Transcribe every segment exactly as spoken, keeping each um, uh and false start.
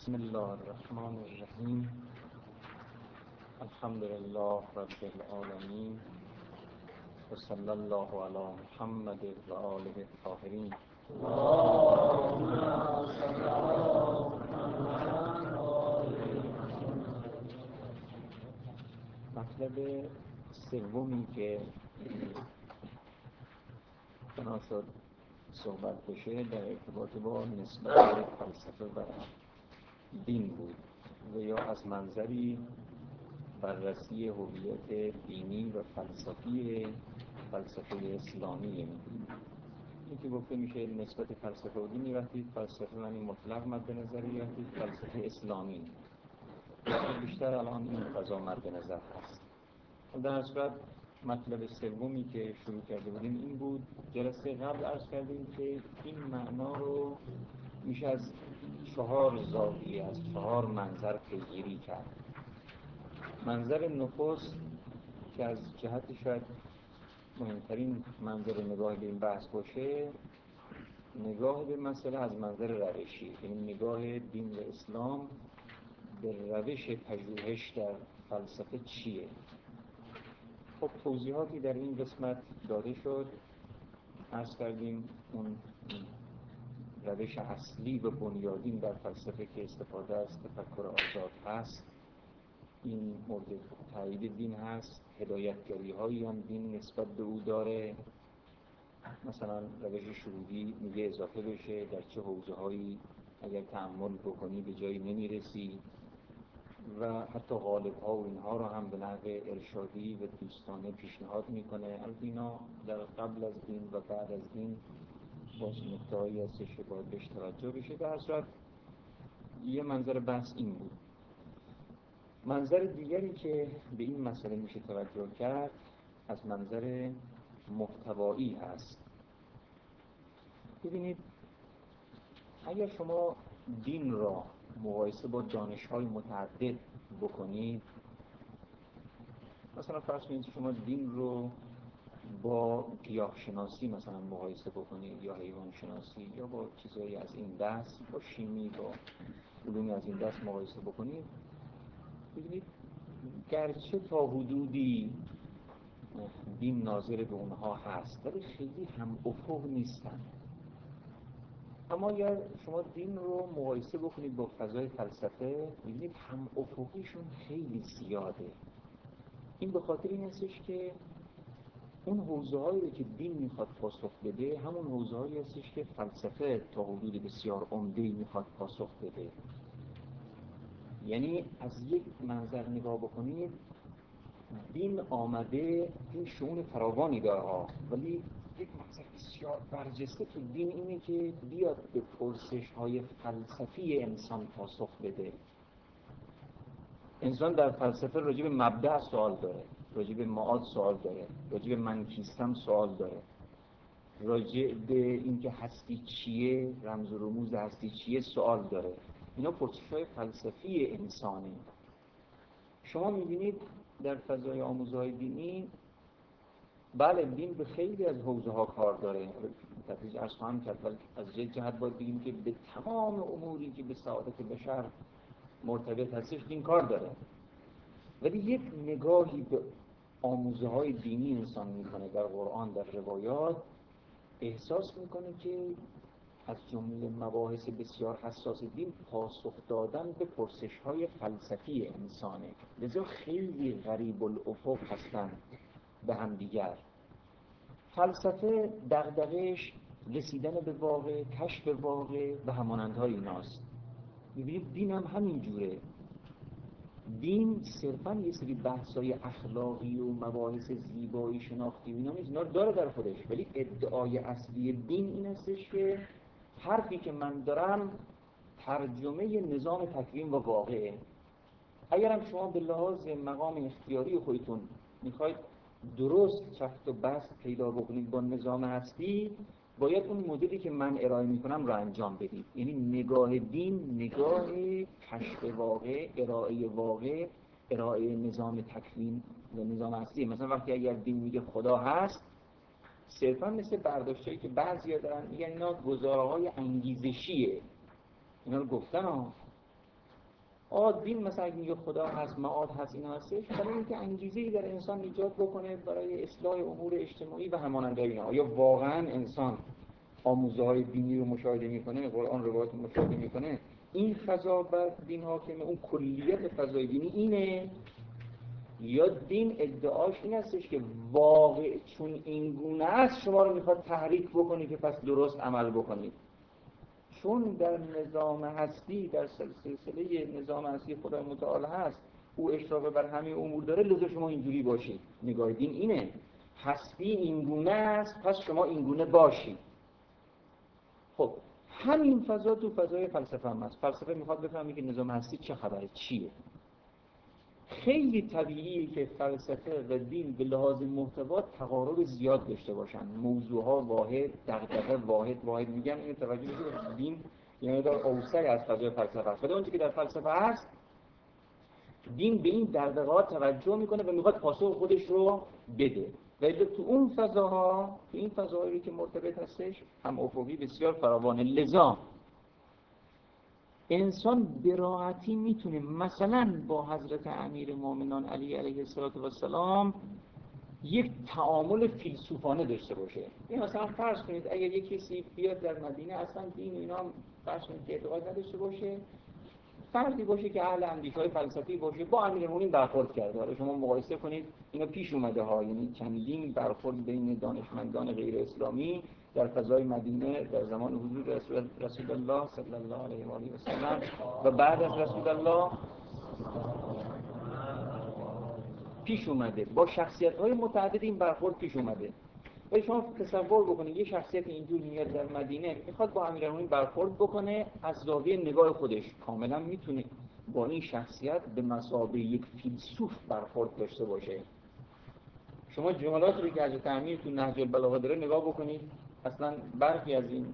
بسم الله الرحمن الرحیم. الحمد لله رب العالمین و صلی الله علی محمد و آله الطاهرین. مطلب سومی که بنا شد صحبت بشه در ارتباط با نسبت فلسفه و دین بود و یا از منظری بررسی هویت دینی و فلسفی فلسفه اسلامی. این که گفته میشه نسبت فلسفه و دین، وقتی فلسفه من این مطلق مد نظر، وقتی فلسفه اسلامی بیشتر الان این فضا مد نظر هست. در هر صورت مطلب سومی که شروع کرده بودیم این بود. جلسه قبل عرض کردیم که این معنا رو میشه از چهار زاویه، از چهار منظر پیگیری کرد. منظر نخست که از جهت شاید مهمترین منظر نگاه به این بحث باشه، نگاه به مسئله از منظر روشی، یعنی نگاه دین و اسلام به روش پژوهش در فلسفه چیه. خب توضیحاتی در این قسمت داده شد. عرض کردیم اون روش اصلی و بنیادین در فلسفه که استفاده از تفکر آزاد هست، این مورد تایید دین هست. هدایتگری هایی هم دین نسبت به او داره. مثلا روش شهودی میگه اضافه بشه، در چه حوزه هایی اگر تأمل بکنی به جایی نمیرسی، و حتی غالب ها و اینها رو هم به نحو ارشادی و دوستانه پیشنهاد میکنه. البته اینا در قبل از دین و بعد از دین باز نکته‌هایی هستش که باید بهش توجه بشه. در هر صورت یه منظر بحث این بود. منظر دیگری که به این مسئله میشه توجه کرد از منظر محتوایی هست. ببینید، اگر شما دین را مقایسه با دانش‌های متعدد بکنید، مثلا فرض کنید شما دین رو با گیاه شناسی مثلا مقایسه بکنید، یا حیوان شناسی، یا با چیزایی از این دست، با شیمی، با علومی از این دست مقایسه بکنید، ببینید گرچه تا حدودی دین ناظر به اونها هست ولی خیلی هم افق نیستن. اما اگر شما دین رو مقایسه بکنید با فضای فلسفه، ببینید هم افقیشون خیلی زیاده. این به خاطر این هستش که اون حوزه‌هایی که دین میخواد پاسخ بده همون حوزه‌هایی هستش که فلسفه تا حدود بسیار عمده‌ای میخواد پاسخ بده. یعنی از یک منظر نگاه بکنید، دین آمده، دین شؤون فراوانی داره ها، ولی یک منظر بسیار برجسته تو دین اینه که بیاد به پرسش‌های فلسفی انسان پاسخ بده. انسان در فلسفه راجع به مبدأ سوال داره، راجع به معاد سوال داره، راجع به من کیستم سوال داره، راجع به اینکه هستی چیه، رمز و رموز هستی چیه سوال داره. اینا پرسش‌های فلسفی انسانه. شما می‌بینید در فضای آموزهای دینی، بله دین به خیلی از حوزه‌ها کار داره، تدریج عرض خواهم کرد، ولی از یک جهت باید بگیم که به تمام اموری که به سعادت بشر مرتبط هستش دین کار داره. ولی یک نگاهی به آموزه‌های دینی انسان میکنه در قرآن، در روایات، احساس میکنه که از جمله مباحث بسیار حساس دین پاسخ دادن به پرسش‌های فلسفی انسانه. لذا خیلی غریب الافق هستن به هم دیگر. فلسفه دغدغه‌اش رسیدن به واقع، کشف واقع و همانندهای ایناست. می‌بینید دین هم همین جوره. دین صرفاً یه سری بحث‌های اخلاقی و مباحث زیبایی شناختی و اینا نیست، اینا رو داره در خودش، ولی ادعای اصلی دین این هستش که حرفی که من دارم ترجمه نظام تکوین و واقعه. اگرم شما به لحاظ مقام اختیاری خودتون میخواید درست چفت و بست پیدا بکنید با نظام هستی، باید اون مدلی که من ارائه میکنم رو انجام بدید. یعنی نگاه دین نگاه کشف واقع، ارائه واقع، ارائه نظام تکوین و نظام هستی. مثلا وقتی اگر دین میگه خدا هست، صرفا مثل برداشتایی که بعضیا دارن میگن اینا گزاره‌های انگیزشیه، اینا رو گفتن ها، آ دین مثلا اگه میگه خدا هست، معاد هست، اینا هستش، برای اینکه انگیزه‌ای در انسان ایجاد بکنه برای اصلاح امور اجتماعی و همانند اینا. آیا واقعا انسان آموزه‌های دینی رو مشاهده میکنه، قرآن روایات رو مشاهده میکنه، این فضا بر دین حاکمه، اون کلیت فضای دینی اینه، یا دین ادعاش این هستش که واقع چون این گونه است شما رو میخواد تحریک بکنه که پس درست عمل بکنید؟ چون در نظام هستی، در سلسله نظام هستی خدای متعال هست، او اشراف بر همه امور داره، لذا شما اینجوری باشید. نگاه دین اینه، هستی این گونه است پس شما این گونه باشید. خب همین فضا تو فضای فلسفه هم هست. فلسفه میخواد بفهمه که نظام هستی چه خبره، چیه. خیلی طبیعیه که فلسفه و دین به لحاظ محتوا تقارب زیاد داشته باشن، موضوعها واحد، دغدغه واحد. واحد میگم اینو توجه بکنید، دین یعنی در اوسع از فضای فلسفه است. ولی اون چیزی که در فلسفه هست، دین به این دغدغه‌ها توجه میکنه و میخواد پاسخ خودش رو بده. ولی تو اون فضاها، تو این فضاهایی که مرتبط هستش، هم افقی بسیار فراوانه. لذا انسان به راحتی میتونه مثلا با حضرت امیرالمومنین علی علیه السلام یک تعامل فیلسوفانه داشته باشه. این مثلا فرض کنید اگر یک کسی بیاد در مدینه اصلا دین اینا فرض کنید که اعتقاد نداشته باشه، فردی باشه که اهل اندیشه‌های فلسفی باشه، با امیرالمومنین برخورد کرده. حالا شما مقایسه کنید، اینا پیش اومده ها، یعنی چندین برخورد بین دانشمندان غیر اسلامی در فضای مدینه در زمان حضور رسول, رسول الله صلی الله علیه و آله و سلم و بعد از رسول الله پیش اومده. با شخصیت‌های متعدد این برخورد پیش اومده. ولی شما تصور بکنید یه شخصیت اینجور میاد در مدینه، میخواد با امیرالمومنین برخورد بکنه، از زاویه نگاه خودش کاملا میتونه با این شخصیت به مثابه یک فیلسوف برخورد داشته باشه. شما جملاتی رو که حضرت امیر تو نهج البلاغه داره نگاه بکنید، اصلا برخی از این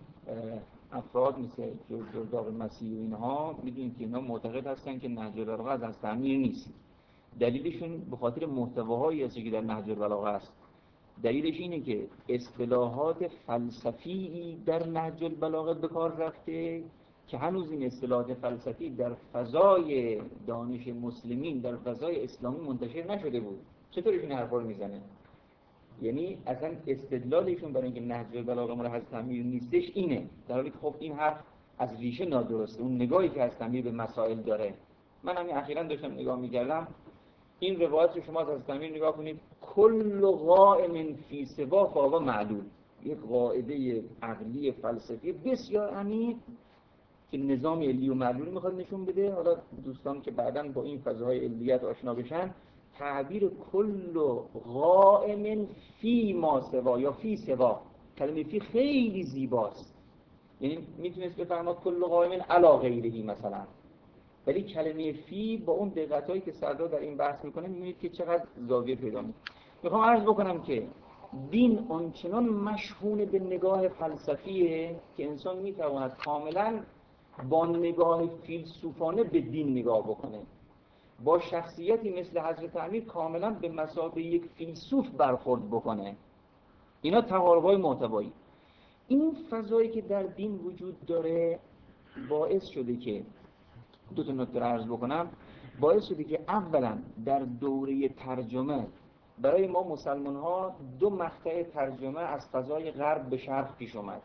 افراد مثل جرداق مسیح و اینها میدونید که اینا معتقد هستن که نهج البلاغه از حضرت امیر نیست. دلیلشون به خاطر محتواهایی هست که در نهج البلاغه است. دلیلش اینه که اصطلاحات فلسفی در نهج البلاغه به کار رفته که هنوز این اصطلاحات فلسفی در فضای دانش مسلمین، در فضای اسلامی منتشر نشده بود. چطور این حرفا رو میزنه؟ یعنی اصلا استدلالشون برای اینکه نهج البلاغه مال حضرت امیر نیستش اینه، در حالی که خب این حرف از ریشه نادرسته. اون نگاهی که حضرت امیر به مسائل داره، من همین اخیراً داشتم نگاه می‌کردم این روایت رو شما از حضرت امیر نگاه کنید، کل قائم فی سوا فهو معلول، یک قاعده عقلی فلسفی بسیار عمیق که نظام علی و معلول میخواد نشون بده. حالا دوستان که بعداً با این فضاهای علیت آشنا بشن، تعبیر کل قائم فی ما سوا یا فی سوا، کلمه فی خیلی زیباست، یعنی میتونست بفرماد کل قائم علی غیرهی مثلا، ولی کلمه فی با اون دقتایی که سردار در این بحث میکنه میبینید که چقدر زاویه پیدا میکنه. میخوام عرض بکنم که دین آنچنان مشحون به نگاه فلسفیه که انسان میتواند کاملا با نگاه فیلسوفانه به دین نگاه بکنه. با شخصیتی مثل حضرت امیر کاملا به مثابه یک فیلسوف برخورد بکنه. اینا تقارب‌های محتوایی. این فضایی که در دین وجود داره باعث شده که دو تا نکته رو عرض بکنم. باعث شده که اولا در دوره ترجمه برای ما مسلمان ها دو مقطع ترجمه از فضای غرب به شرق پیش اومد،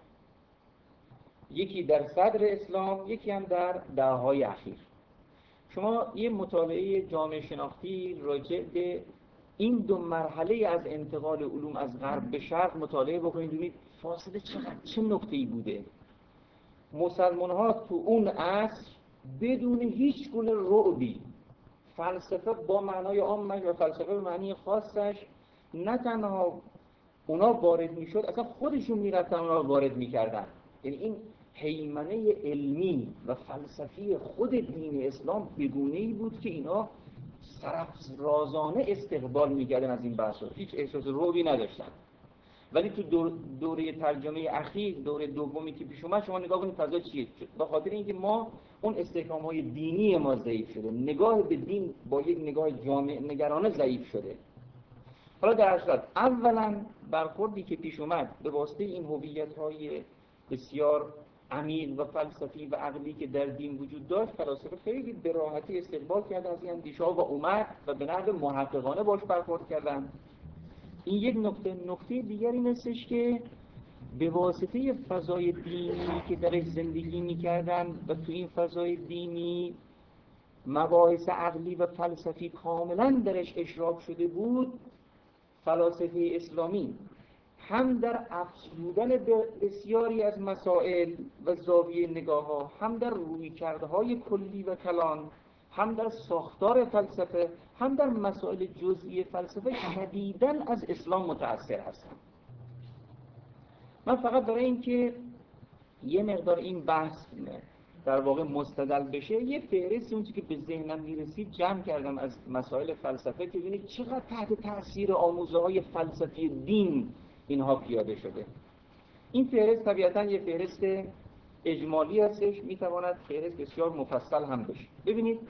یکی در صدر اسلام، یکی هم در دهه‌های اخیر. شما یه مطالعه جامعه شناختی راجع به این دو مرحله از انتقال علوم از غرب به شرق مطالعه بکنید، ببینید فاصله چقدر چه نقطه‌ای بوده. مسلمان ها تو اون عصر بدون هیچ گونه رعبی، فلسفه با معنای عامش و فلسفه به معنی خاصش، نه تنها اونا وارد میشد، اصلا خودشون میرفتن اونا وارد میکردن. یعنی این هیمنه علمی و فلسفی خود دین اسلام بگونه‌ای بود که اینا سرافرازانه استقبال میکردن از این بحث، هیچ احساس رعبی نداشتن. ولی تو دور دوره ترجمه اخیر، دوره دومی که پیش اومد، شما نگاه کنید فضا چیه؟ به خاطر اینکه ما اون استحکام‌های دینی ما ضعیف شده، نگاه به دین با یک نگاه جامع نگرانه ضعیف شده. حالا در اصل اولا برخوردی که پیش اومد به واسطه این هویت‌های بسیار عمیق و فلسفی و عقلی که در دین وجود داشت، فلاسفه خیلی به راحتی استقبال کردن از این اندیشه‌ها و اومد و به نحو محققانه باش برخورد کردن. این یک نکته. نکته دیگر این هستش که به واسطه فضای دینی که درش زندگی می‌کردن و تو این فضای دینی مباحث عقلی و فلسفی کاملا درش اشراق شده بود، فلاسفه اسلامی هم در افزودن بسیاری از مسائل و زاویه نگاه‌ها، هم در رویکردهای کلی و کلان، هم در ساختار فلسفه، هم در مسائل جزئی فلسفه شدیداً از اسلام متأثر هستند. من فقط برای اینکه یه مقدار این بحث در واقع مستدل بشه، یه فهرستی اون که به ذهنم میرسید جمع کردم از مسائل فلسفه که ببینید چقدر تحت تاثیر آموزه‌های فلسفی دین اینها پیاده شده. این فهرست طبیعتاً یه فهرست اجمالی هستش، میتواند فهرست بسیار مفصل هم بشه. ببینید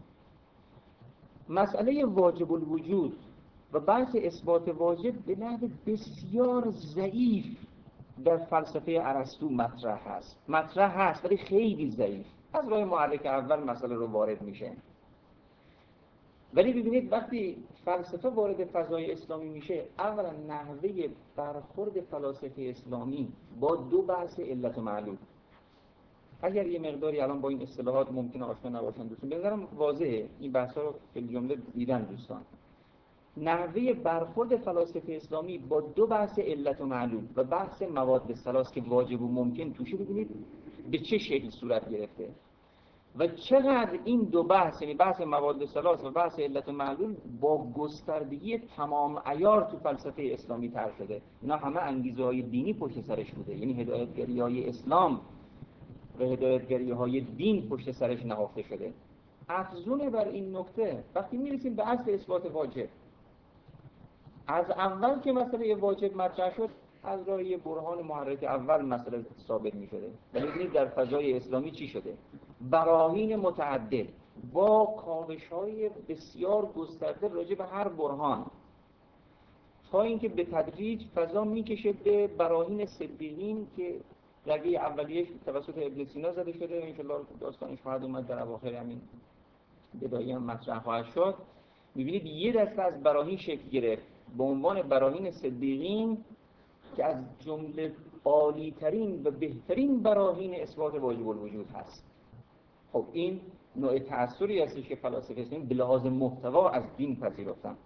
مسئله واجب الوجود و بحث اثبات واجب به نحو بسیار ضعیف در فلسفه ارسطو مطرح هست. مطرح هست ولی خیلی ضعیف. از راه محرک اول مسئله رو وارد میشه. ولی ببینید وقتی فلسفه وارد فضای اسلامی میشه، اولا نحوه برخورد فلاسفه اسلامی با دو بحث علت و معلول. اگر یه مقداری الان با این اصطلاحات ممکنه آشنا نباشن دوستان، به نظرم واضحه این بحثا رو به جمله دیدن دوستان. نحوه برخورد فلاسفه اسلامی با دو بحث علت و معلول و بحث مواد ثلاث که واجب و ممکن توشه، ببینید به چه شکل صورت گرفته و چقدر این دو بحث، یعنی بحث مواد ثلاث و بحث علت و معلول، با گستردگی تمام عیار تو فلسفه اسلامی طرح شده. اینا همه انگیزه‌های دینی پشت سرش بوده، یعنی هدایتگری‌های اسلام و هدایتگری‌های دین پشت سرش نهفته شده. افزون بر این نکته وقتی میرسیم به اصل اثبات واجب، از اول که مسئله واجب مطرح شد از راه یه برهان محرک اول مسئله ثابت می شده. ولی در فضای اسلامی چی شده؟ براهین متعدد با کاوش‌های بسیار گسترده راجع به هر برهان، تا اینکه به تدریج فضا میکشه به براهین صدیقین که روی اولیش توسط ابن سینا زده شده و انشالله داستانش خواهد اومد در اواخر همین بدایی هم مطرح خواهد شد. میبینید یه دسته از براهین شکل گرفت به عنوان براهین صدیقین که از جمله عالی‌ترین و بهترین براهین اثبات واجب الوجود هست. خب این نوع تأثیری هستش که فلاسفه اسلامی به لحاظ محتوا از دین پذیرفتن.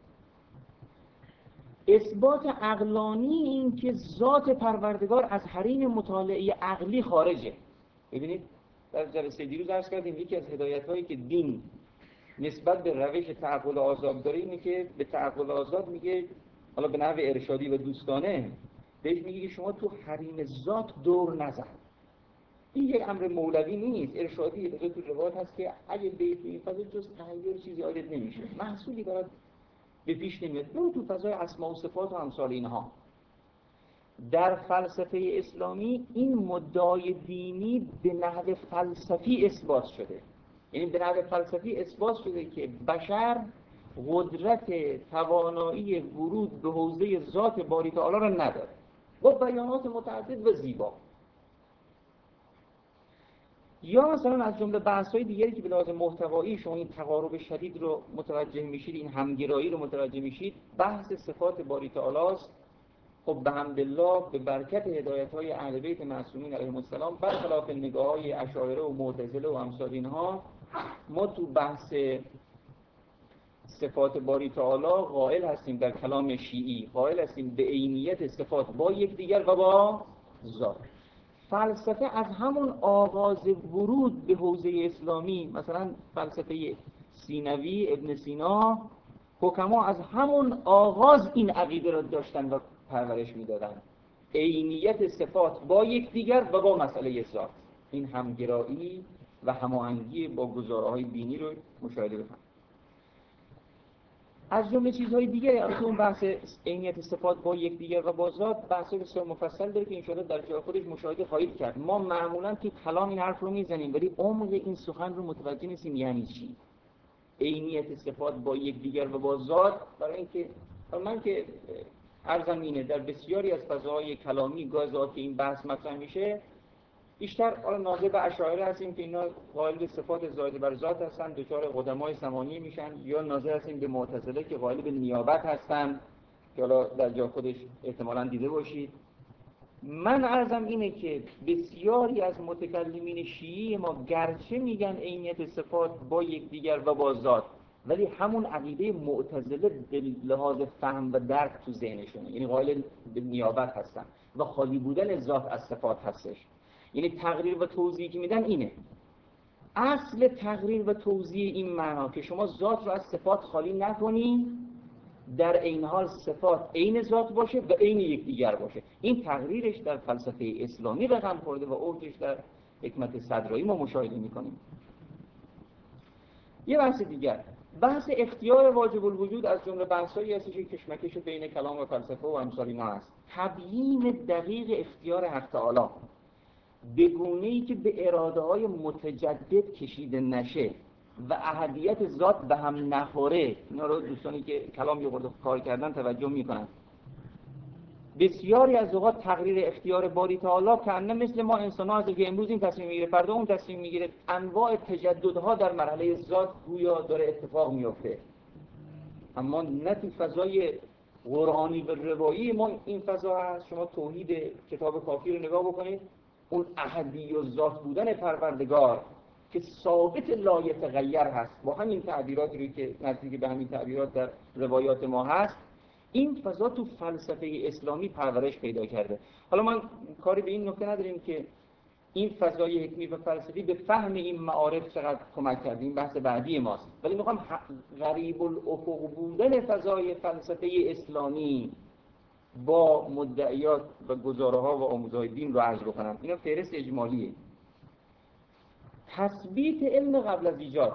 اثبات عقلانی این که ذات پروردگار از حریم مطالعه عقلی خارجه. ببینید در جلسه دیروز عرض کردیم یکی از هدایت‌هایی که دین نسبت به روش تعقل آزاد داره اینه که به تعقل آزاد میگه، حالا به نحو ارشادی و دوستانه بهش میگه که شما تو حریم ذات دور نزن. این یک امر مولوی نیست، ارشادی. تو روایت هست که اگه به این فضا جز تغییر چیزی عادت نمیشه، محصولی برات به پیش نمیاد. برو تو فضای اسماء و صفات و امثال اینها. در فلسفه اسلامی این مدعای دینی به نحو فلسفی اثبات شده. یعنی به نحو فلسفی اثبات شده که بشر قدرت توانایی ورود به حوزه ذات باری تعالی را نداره، با بیانات متعدد و زیبا. یا مثلا از جمله بحث‌های دیگری که به لحاظ محتوایی شما این تقارب شدید رو متوجه میشید، این همگرایی رو متوجه میشید، بحث صفات باری تعالی است. خب به حمدالله به برکت هدایت‌های اهل بیت معصومین علیهم السلام، برخلاف نگاه‌های اشاعره و معتزله و امثال اینها، ما تو بحث صفات باری تعالی قائل هستیم در کلام شیعی، قائل هستیم به عینیت صفات با یکدیگر و با ذات. فلسفه از همون آغاز ورود به حوزه اسلامی، مثلا فلسفه سینوی ابن سینا، حکما از همون آغاز این عقیده را داشتن و پرورش میدادن، عینیت صفات با یکدیگر و با مسئله ذات. این همگرایی و هماهنگی با گزاره‌های دینی رو مشاهده بکنید. از جمله چیزهای دیگه تو اون بحث عینیت صفات با یکدیگر و با ذات بحث بسیار مفصل داره که ان شاءالله در جای خودش مشاهده خواهید کرد. ما معمولا تو کلام این حرف رو میزنیم ولی عمق این سخن رو متوجه نیستیم یعنی چی عینیت صفات با یکدیگر و با ذات. برای اینکه من که عرضم اینه در بسیاری از فضاهای کلامی گاه ذات این بحث مطرح میشه، بیشتر حالا ناظر به اشاعره هستیم که اینا قائل به صفات زائده بر ذات هستن، دچار قدمای زمانی میشن، یا ناظر هستیم به معتزله که قائل به نیابت هستن که حالا در جا خودش احتمالاً دیده باشید. من عرضم اینه که بسیاری از متکلمین شیعی ما گرچه میگن عینیت صفات با یکدیگر و با ذات، ولی همون عقیده معتزله به لحاظ فهم و درک تو ذهنشونه، یعنی قائل به نیابت هستن و خالی بودن ذات از صفات هستش. یعنی تقریر و توضیحی که میدن اینه، اصل تقریر و توضیح این معنا که شما ذات رو از صفات خالی نکنین، در عین حال صفات عین ذات باشه و عین یکدیگر باشه. این تقریرش در فلسفه اسلامی رقم خورده و اوجش در حکمت صدرایی ما مشاهده میکنیم. یه بحث دیگر، بحث اختیار واجب الوجود از جمله بحثایی هستش که کشمکش بین کلام و فلسفه و امثال اینا هست. تبیین دقیق اختیار حق تعالی به گونه‌ای که به اراده‌های متجدد کشیده نشه و احدیت ذات به هم نخوره، اینا رو دوستانی که کلام یه خورده کار کردن توجه میکنن. بسیاری از اوقات تقریر اختیار باری تعالی کنه مثل ما انسان‌ها هست که امروز این تصمیم میگیره فردا اون تصمیم میگیره، انواع تجددها در مرحله ذات گویا داره اتفاق میفته، اما نه تو فضای قرآنی و روایی ما این فضا هست. شما توحید کتاب کافی رو نگاه بکنید، اون احدی و ذات بودن پروردگار که ثابت لا یتغیر هست با همین تعبیراتی رو که نزدیک به همین تعبیرات در روایات ما هست، این فضا تو فلسفه اسلامی پرورش پیدا کرده. حالا من کاری به این نکته نداریم که این فضای حکمی و فلسفی به فهم این معارف چقدر کمک کرده، این بحث بعدی ماست، ولی میخوام غریب الافق بودن فضای فلسفه اسلامی با مدعیات و گزاره‌ها و آموزهای دین رو عرض بکنم. اینا فهرست اجمالیه. تثبیت علم قبل از ایجاد،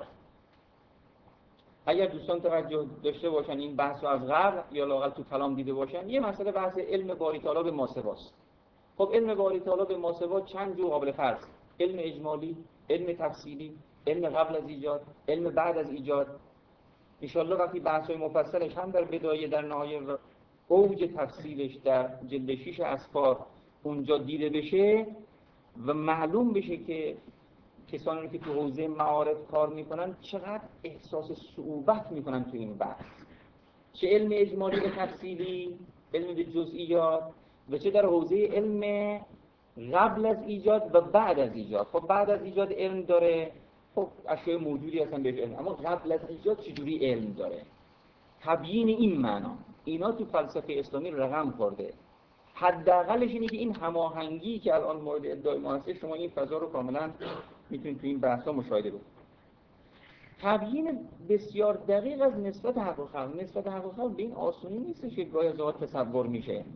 اگر دوستان توجه داشته باشن این بحث رو از قبل یا لااقل تو کلام دیده باشن، یه مسئله بحث علم باری تعالی به ماسواست. خب علم باری تعالی به ماسوا چند جو قابل فرض، علم اجمالی، علم تفصیلی، علم قبل از ایجاد، علم بعد از ایجاد. ان شاءالله وقتی بحث‌های مفصلش هم در بدایه در نهایه و اوج تفصیلش در جلد شش اسفار اونجا دیده بشه و معلوم بشه که کسانی که تو حوزه معارف کار میکنن چقدر احساس صعوبت میکنن تو این بحث، چه علم اجمالی و تفصیلی، علم به جزئیات، و چه در حوزه علم قبل از ایجاد و بعد از ایجاد. خب بعد از ایجاد علم داره، خب اشیاء موجودی هستن بهش علم، اما قبل از ایجاد چجوری علم داره؟ تبیین این معنا اینا تو فلسفه اسلامی رقم خورده. حداقلش اینه که این هماهنگی که الان مورد ادعای ما هست، شما این فضا رو کاملا میتونید تو این بحثا مشاهده کنید. تبیین بسیار دقیق از نسبت حق و خلق. نسبت حق و خلق به این آسونی نیستش که گاهی از اوقات تصور میشه.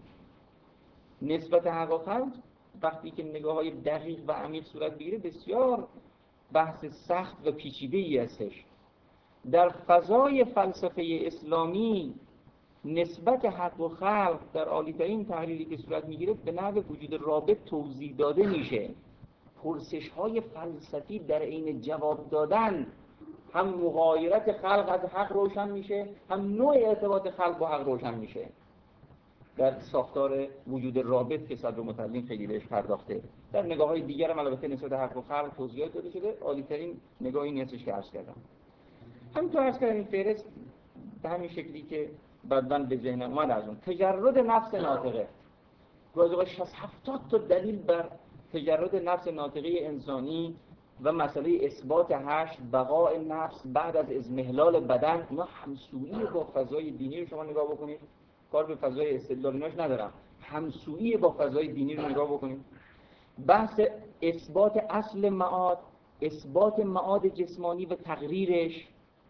نسبت حق و خلق وقتی که نگاه‌های دقیق و عمیق صورت بگیره بسیار بحث سخت و پیچیده‌ای هستش. در فضای فلسفه اسلامی نسبت حق و خلق در عالی‌ترین تحلیلی که صورت میگیره به نحو وجود رابط توضیح داده میشه. پرسش‌های فلسفی در عین جواب دادن هم مغایرت خلق از حق روشن میشه، هم نوع ارتباط خلق با حق روشن میشه. در ساختار وجود رابط که صدر متعلم خیلی بهش پرداخته، در نگاه‌های دیگر هم البته نسبت حق و خلق توضیحات داده شده. عالی‌ترین نگاه این هستش که عرض کردم. همینطور عرض کردم این فهرست به همین شکلی که بعداً به ذهن اومد از اون تجرد نفس ناطقه. گاهی شصت هفتاد تا دلیل بر تجرد نفس ناطقه انسانی و مسئله اثبات هشت بقاء نفس بعد از اضمحلال بدن، اینا همسویی با فضای دینی رو شما نگاه بکنید. کار به فضای استدلال ایناش ندارم، همسویی با فضای دینی رو نگاه بکنید. بحث اثبات اصل معاد، اثبات معاد جسمانی و تقریرش،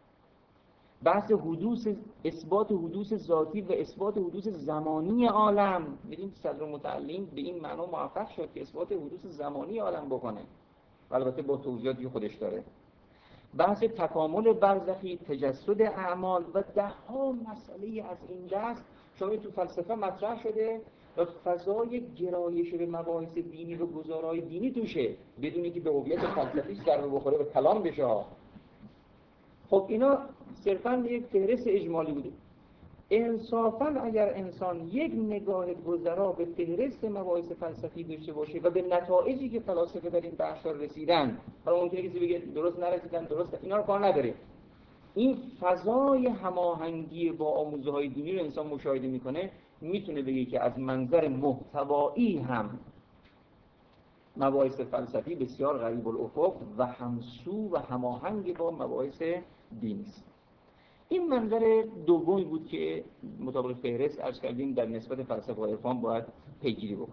بحث حدوث، اثبات حدوث ذاتی و اثبات حدوث زمانی عالم. ببین صدر متعلم به این معنا موفق شد که اثبات حدوث زمانی عالم بکنه، البته با توضیحاتی که خودش داره. بحث تکامل برزخی، تجسد اعمال و ده ها مسئله از این دست شما تو فلسفه مطرح شده و فضای گرایش به مباحث دینی و گزارهای دینی توشه بدونی که به هویت فلسفیش ضربه بخوره به کلام بشه. خب اینا صرفاً یک فهرست اجمالی بوده. انصافاً اگر انسان یک نگاه گذرا به فهرست مباحث فلسفی داشته باشه و به نتایجی که فلاسفه در این بحث‌ها رسیدن، حالا ممکنه کسی بگه درست نرسیدن، درست، اینا رو کار نداره، این فضای هماهنگی با آموزه‌های دینی رو انسان مشاهده میکنه، میتونه بگه که از منظر محتوایی هم مباحث فلسفی بسیار غریب الافق و همسو و هماهنگ با مباحث دینی است. این منظر دومی بود که مطابق فهرست عرض کردیم در نسبت فلسفه و عرفان باید پیگیری بکنیم.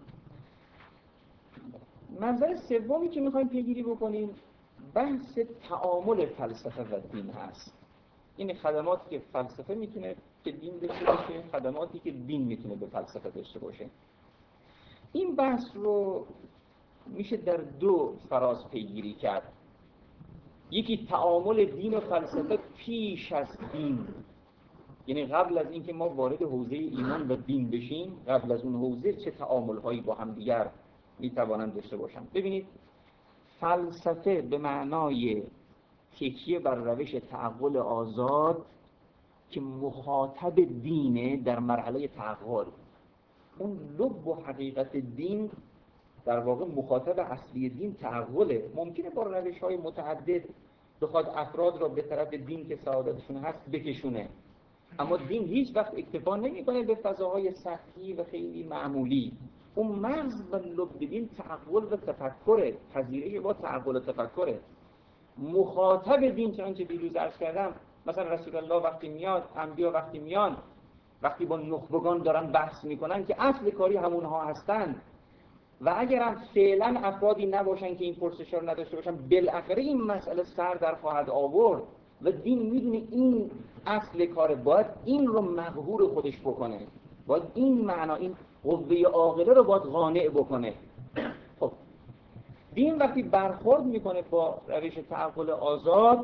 منظر سومی که میخوایم پیگیری بکنیم بحث تعامل فلسفه و دین هست. این خدماتی که فلسفه میتونه به دین داشته باشه، خدماتی که دین میتونه به فلسفه داشته باشه. این بحث رو میشه در دو فراز پیگیری کرد. یکی تعامل دین و فلسفه پیش از دین، یعنی قبل از اینکه ما وارد حوزه ایمان و دین بشیم، قبل از اون حوزه چه تعامل‌هایی با هم دیگر میتوانند داشته باشن. ببینید، فلسفه به معنای تکیه بر روش تعقل آزاد که مخاطب دینه در مرحله تعقل، اون لب و حقیقت دین در واقع مخاطب اصلی دین تعقله. ممکنه با روش‌های متعدد بخواد افراد را به طرف دین که سعادتشون هست بکشونه، اما دین هیچ وقت اکتفا نمی‌کنه به فضاهای سطحی و خیلی معمولی. اون مرز و لب دین تعقل و تفکره، پذیرش با تعقل و تفکره. مخاطب دین چنانچه دیروز عرض کردم، مثلا رسول الله وقتی میاد، انبیا وقتی میان، وقتی با نخبگان دارن بحث میکنن که اصل کاری همونها هستن و اگر هم فعلا افرادی نباشن که این پرسش‌ها رو نداشته باشن، بالاخره این مسئله سر در خواهد آورد و دین میدونه این اصل کار، باید این رو مقهور خودش بکنه، باید این معنا، این قوه عاقله رو باید قانع بکنه. خب دین وقتی برخورد میکنه با روش تعقل آزاد،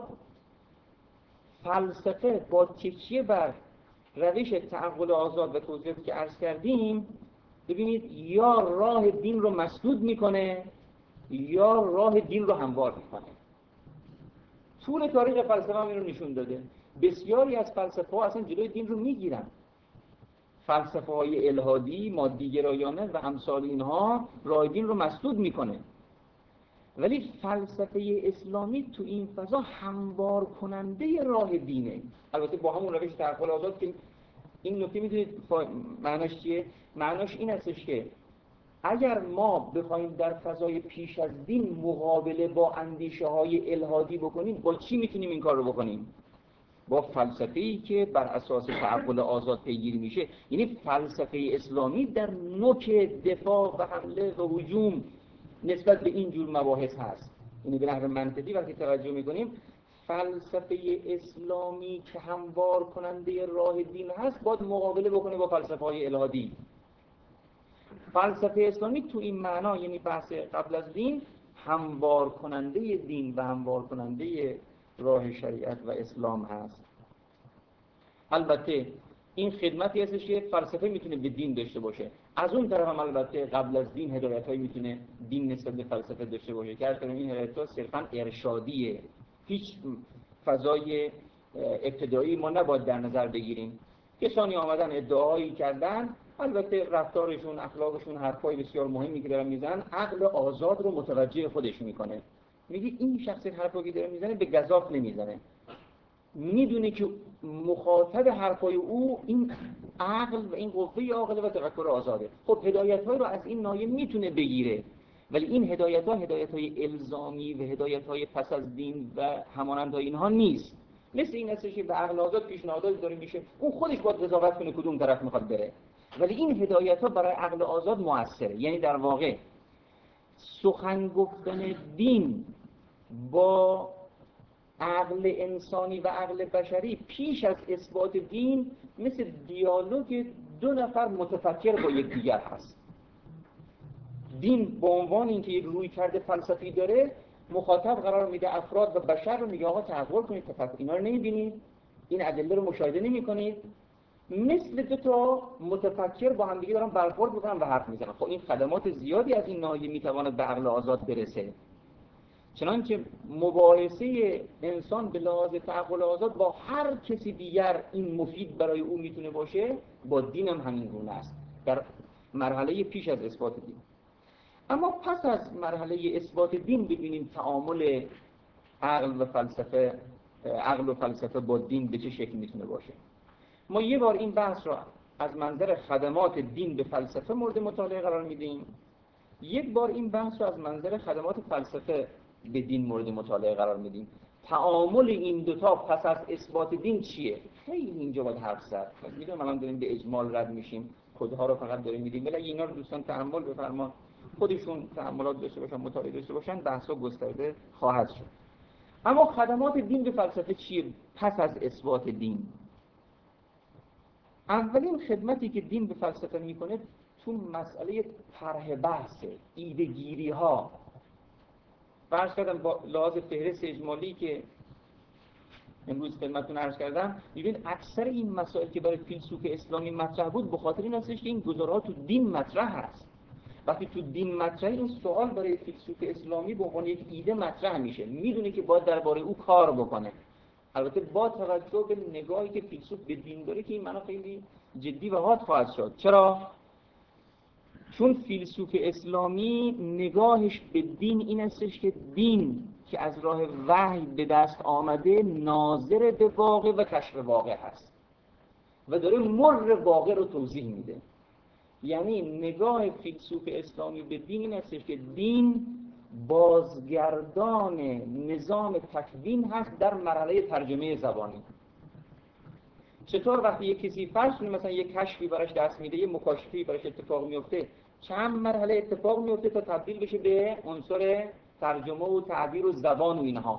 فلسفه با تکیه بر روش تعقل آزاد و توضیحاتی که عرض کردیم، ببینید یا راه دین رو مسدود میکنه یا راه دین رو هموار میکنه. طول تاریخ فلسفه هم این رو نشون داده. بسیاری از فلسفه ها اصلا جلوی دین رو میگیرن. فلسفه های الهادی، مادی‌گرایانه و امثال اینها راه دین رو مسدود میکنه، ولی فلسفه اسلامی تو این فضا هموار کننده راه دینه. البته با همون روش تعقل آزاد که این نکته میدونید معناش چیه؟ معناش این هستش که اگر ما بخوایم در فضای پیش از دین مقابله با اندیشه های الهادی بکنیم، با چی میتونیم این کار رو بکنیم؟ با فلسفه‌ای که بر اساس تعقل آزاد پیگیری میشه. یعنی فلسفه اسلامی در نوک دفاع و حمله و هجوم نسبت به این جور مباحث هست. یعنی به نحو منطقی وقتی توجه میکنیم، فلسفه اسلامی که هموار کننده راه دین هست باید مقابله بکنه با فلسفه های الهادی. فلسفه اسلامی تو این معنا، یعنی بحث قبل از دین، هموار کننده دین و هموار کننده راه شریعت و اسلام هست. البته این خدمتی هستش که فلسفه میتونه به دین داشته باشه، از اون طرف هم البته قبل از دین هدایت‌هایی میتونه دین نسبت به فلسفه داشته باشه که اصلا این هدایت‌ها صرفاً ارشادیه، هیچ فضای ابتدایی ما نباید در نظر بگیریم. کسانی آمدن ادعایی کردن، البته رفتارشون، اخلاقشون، حرفای بسیار مهمی که دارن میزنن، عقل آزاد رو متوجه خودش میکنه. میگه این شخص حرفی که داره میزنه به گزاف نمیزنه، میدونه که مخاطب حرفای او این عقل و این قوه عاقله و تفکر آزاده. خب هدایت‌های رو از این ناحیه میتونه بگیره، ولی این هدایت‌ها هدایت‌های الزامی و هدایت‌های پس از دین و همانندهای اینها نیست. مثل این هستش که به عقل آزاد پیشنهادات داره میشه، اون خودش باید قضاوت کنه کدوم طرف میخواد بره، ولی این هدایت‌ها برای عقل آزاد موثره. یعنی در واقع سخن گفتن دین با عقل انسانی و عقل بشری پیش از اثبات دین مثل دیالوگ دو نفر متفکر با یکدیگر هست. دین به عنوان اینکه یک رویکرد فلسفی داره، مخاطب قرار میده افراد و بشر رو، میگه آقا تعقل کنید، تفکر اینا رو نمیبینید، این ادله رو مشاهده نمیکنید، مثل دو تا متفکر با هم دیگه دارن برخورد میکنن و حرف میزنن. خب این خدمات زیادی از این ناحیه میتواند به عقل آزاد برسه. چنانچه مباحثه انسان به لحاظ تعقل آزاد با هر کسی دیگر این مفید برای او میتونه باشه، با دین هم همین گونه است در مرحله پیش از اثبات دین. اما پس از مرحله اثبات دین ببینیم تعامل عقل و فلسفه عقل و فلسفه با دین به چه شکل میتونه باشه. ما یه بار این بحث را از منظر خدمات دین به فلسفه مورد مطالعه قرار میدیم، یک بار این بحث رو از منظر خدمات فلسفه به دین مورد مطالعه قرار میدیم. تعامل این دوتا پس از اثبات دین چیه؟ خیلی اینجا باید حرف زد. میدونم الان داریم به اجمال رد میشیم، کدها رو فقط داریم میدیم، ولی اینا رو دوستان تأمل بفرمان، خودشون تأملات داشته باشن، مطالعه داشته باشن، بحثا گسترده خواهد شد. اما خدمات دین به فلسفه چیه پس از اثبات دین؟ اولین خدمتی که دین به فلسفه میکنه تو مسئله طرح بحث، ایده گیری ها. فرض کردم با لحاظ فهرست اجمالی که امروز خدمتتون عرض کردم، ببین اکثر این مسائل که برای فیلسوف اسلامی مطرح بود به خاطر این هستش که این گزارها تو دین مطرح هست. وقتی تو دین مطرح، این سوال برای فیلسوف اسلامی به عنوان یک ایده مطرح میشه، میدونه که باید درباره او کار بکنه. البته با توجه به نگاهی که فیلسوف به دین داره که این معنا خیلی جدی و حاد خواهد شد. چرا؟ چون فیلسوف اسلامی نگاهش به دین این استش که دین که از راه وحی به دست آمده ناظر به واقع و کشف واقع هست و داره مر واقع رو توضیح میده. یعنی نگاه فیلسوف اسلامی به دین این استش که دین بازگردان نظام تکوین هست در مرحله ترجمه زبانی. چطور وقتی یک کسی فرض کنیم مثلا یک کشفی براش دست میده، یک مکاشفه‌ای براش اتفاق میفته، چند مرحله اتفاق میفته تا تبدیل بشه به عنصر ترجمه و تعبیر و زبان و اینها.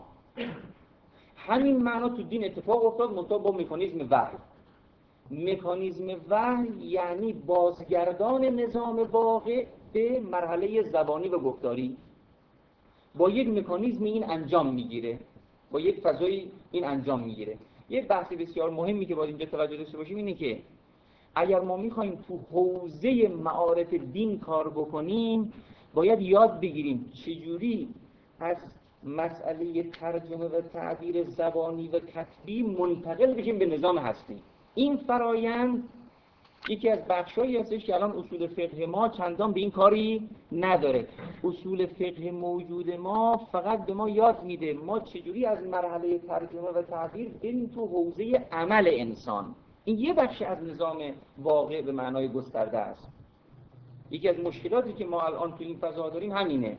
همین معنا تو دین اتفاق افتاد، منتها با مکانیزم وحی. مکانیزم وحی یعنی بازگردان نظام واقع به مرحله زبانی و گفتاری. با یک مکانیزم این انجام میگیره، با یک فضایی این انجام میگیره. یه بحث بسیار مهمی که باید اینجا توجه داشته باشیم اینه که اگر ما میخوایم تو حوزه معارف دین کار بکنیم، باید یاد بگیریم چجوری از مسئله ترجمه و تعبیر زبانی و کتبی منتقل بشیم به نظام هستی. این فرایند یکی از بخشایی هستش که الان اصول فقه ما چندان به این کاری نداره. اصول فقه موجود ما فقط به ما یاد میده ما چجوری از مرحله ترجمه و تعبیر بریم تو حوزه عمل انسان. این یه بخش از نظام واقع به معنای گسترده است. یکی از مشکلاتی که ما الان تو این فضا داریم همینه،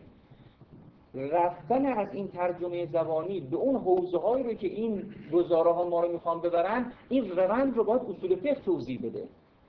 رفتن از این ترجمه زبانی به اون حوزه‌هایی رو که این گزاره‌ها ما رو میخوان ببرن، این روند رو باید اصول فقه توضیح بده.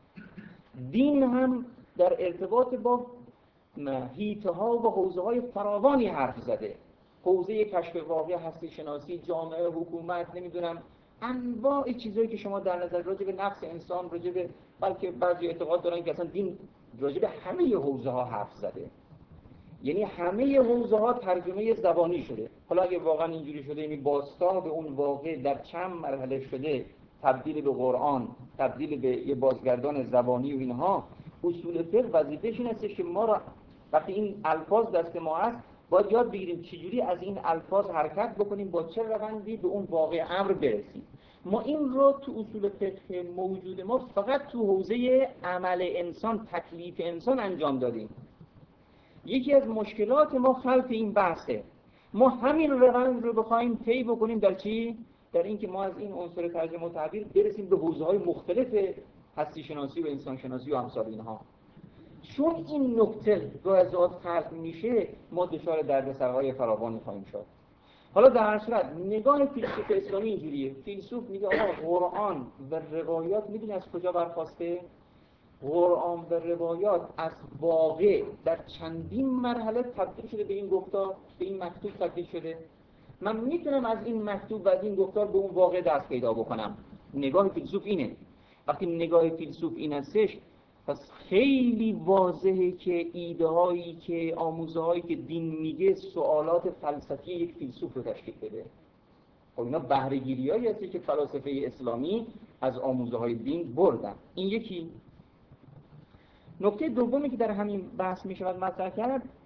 دین هم در ارتباط با حیطه‌ها و حوزه‌های فراوانی حرف زده. حوزه کشف واقع، هستی شناسی، جامعه، حکومت، نمیدونم انواع چیزایی که شما در نظر راجع به نفس انسان، راجع به، بلکه بعضی اعتقاد دارن که اصلا دین راجع به همه حوزه‌ها حرف زده. یعنی همه حوزه‌ها ترجمه زبانی شده. حالا اگه واقعا اینجوری شده، یعنی بازتاب به اون واقع در چند مرحله شده، تبدیل به قرآن، تبدیل به یه بازگردان زبانی و اینها، اصول فقه وظیفه‌ش این هستش که ما را وقتی این الفاظ دست ما هست باید یاد بگیریم چجوری از این الفاظ حرکت بکنیم، با چه روندی به اون واقع امر برسیم. ما این رو تو اصول فقه موجود ما فقط تو حوزه عمل انسان، تکلیف انسان انجام دادیم. یکی از مشکلات ما خلط این بحثه. ما همین روند رو بخوایم طی بکنیم در چی؟ در اینکه ما از این عنصر ترجمه و تعبیر برسیم به حوزه‌های مختلف هستی شناسی و انسان شناسی و امثال اینها. چون این نکته گاهی خلق میشه، ما دچار دردسرهای فراوانی خواهیم شد. حالا در هر صورت نگاه فیلسوف اسلامی اینجوریه. فیلسوف میگه آقا قرآن و روایات میدونی از کجا برخواسته؟ قرآن و روایات از واقع در چندین مرحله تبدیل شده به این گفتار، به این مکتوب تبدیل شده. من میتونم از این مکتوب و از این گفتار به اون واقع دست پیدا بکنم. نگاه فیلسوف اینه. وقتی نگاه فیلسوف این هستش، پس خیلی واضحه که ایده هایی که آموزه هایی که دین میگه سوالات فلسفی یک فیلسوف رو تشکیل بده. خب اینا بهره گیری هایی هستی که فلاسفه اسلامی از آموزه های دین بردن. این یکی. نکته دومی که در همین بحث می شود مطرح کرد،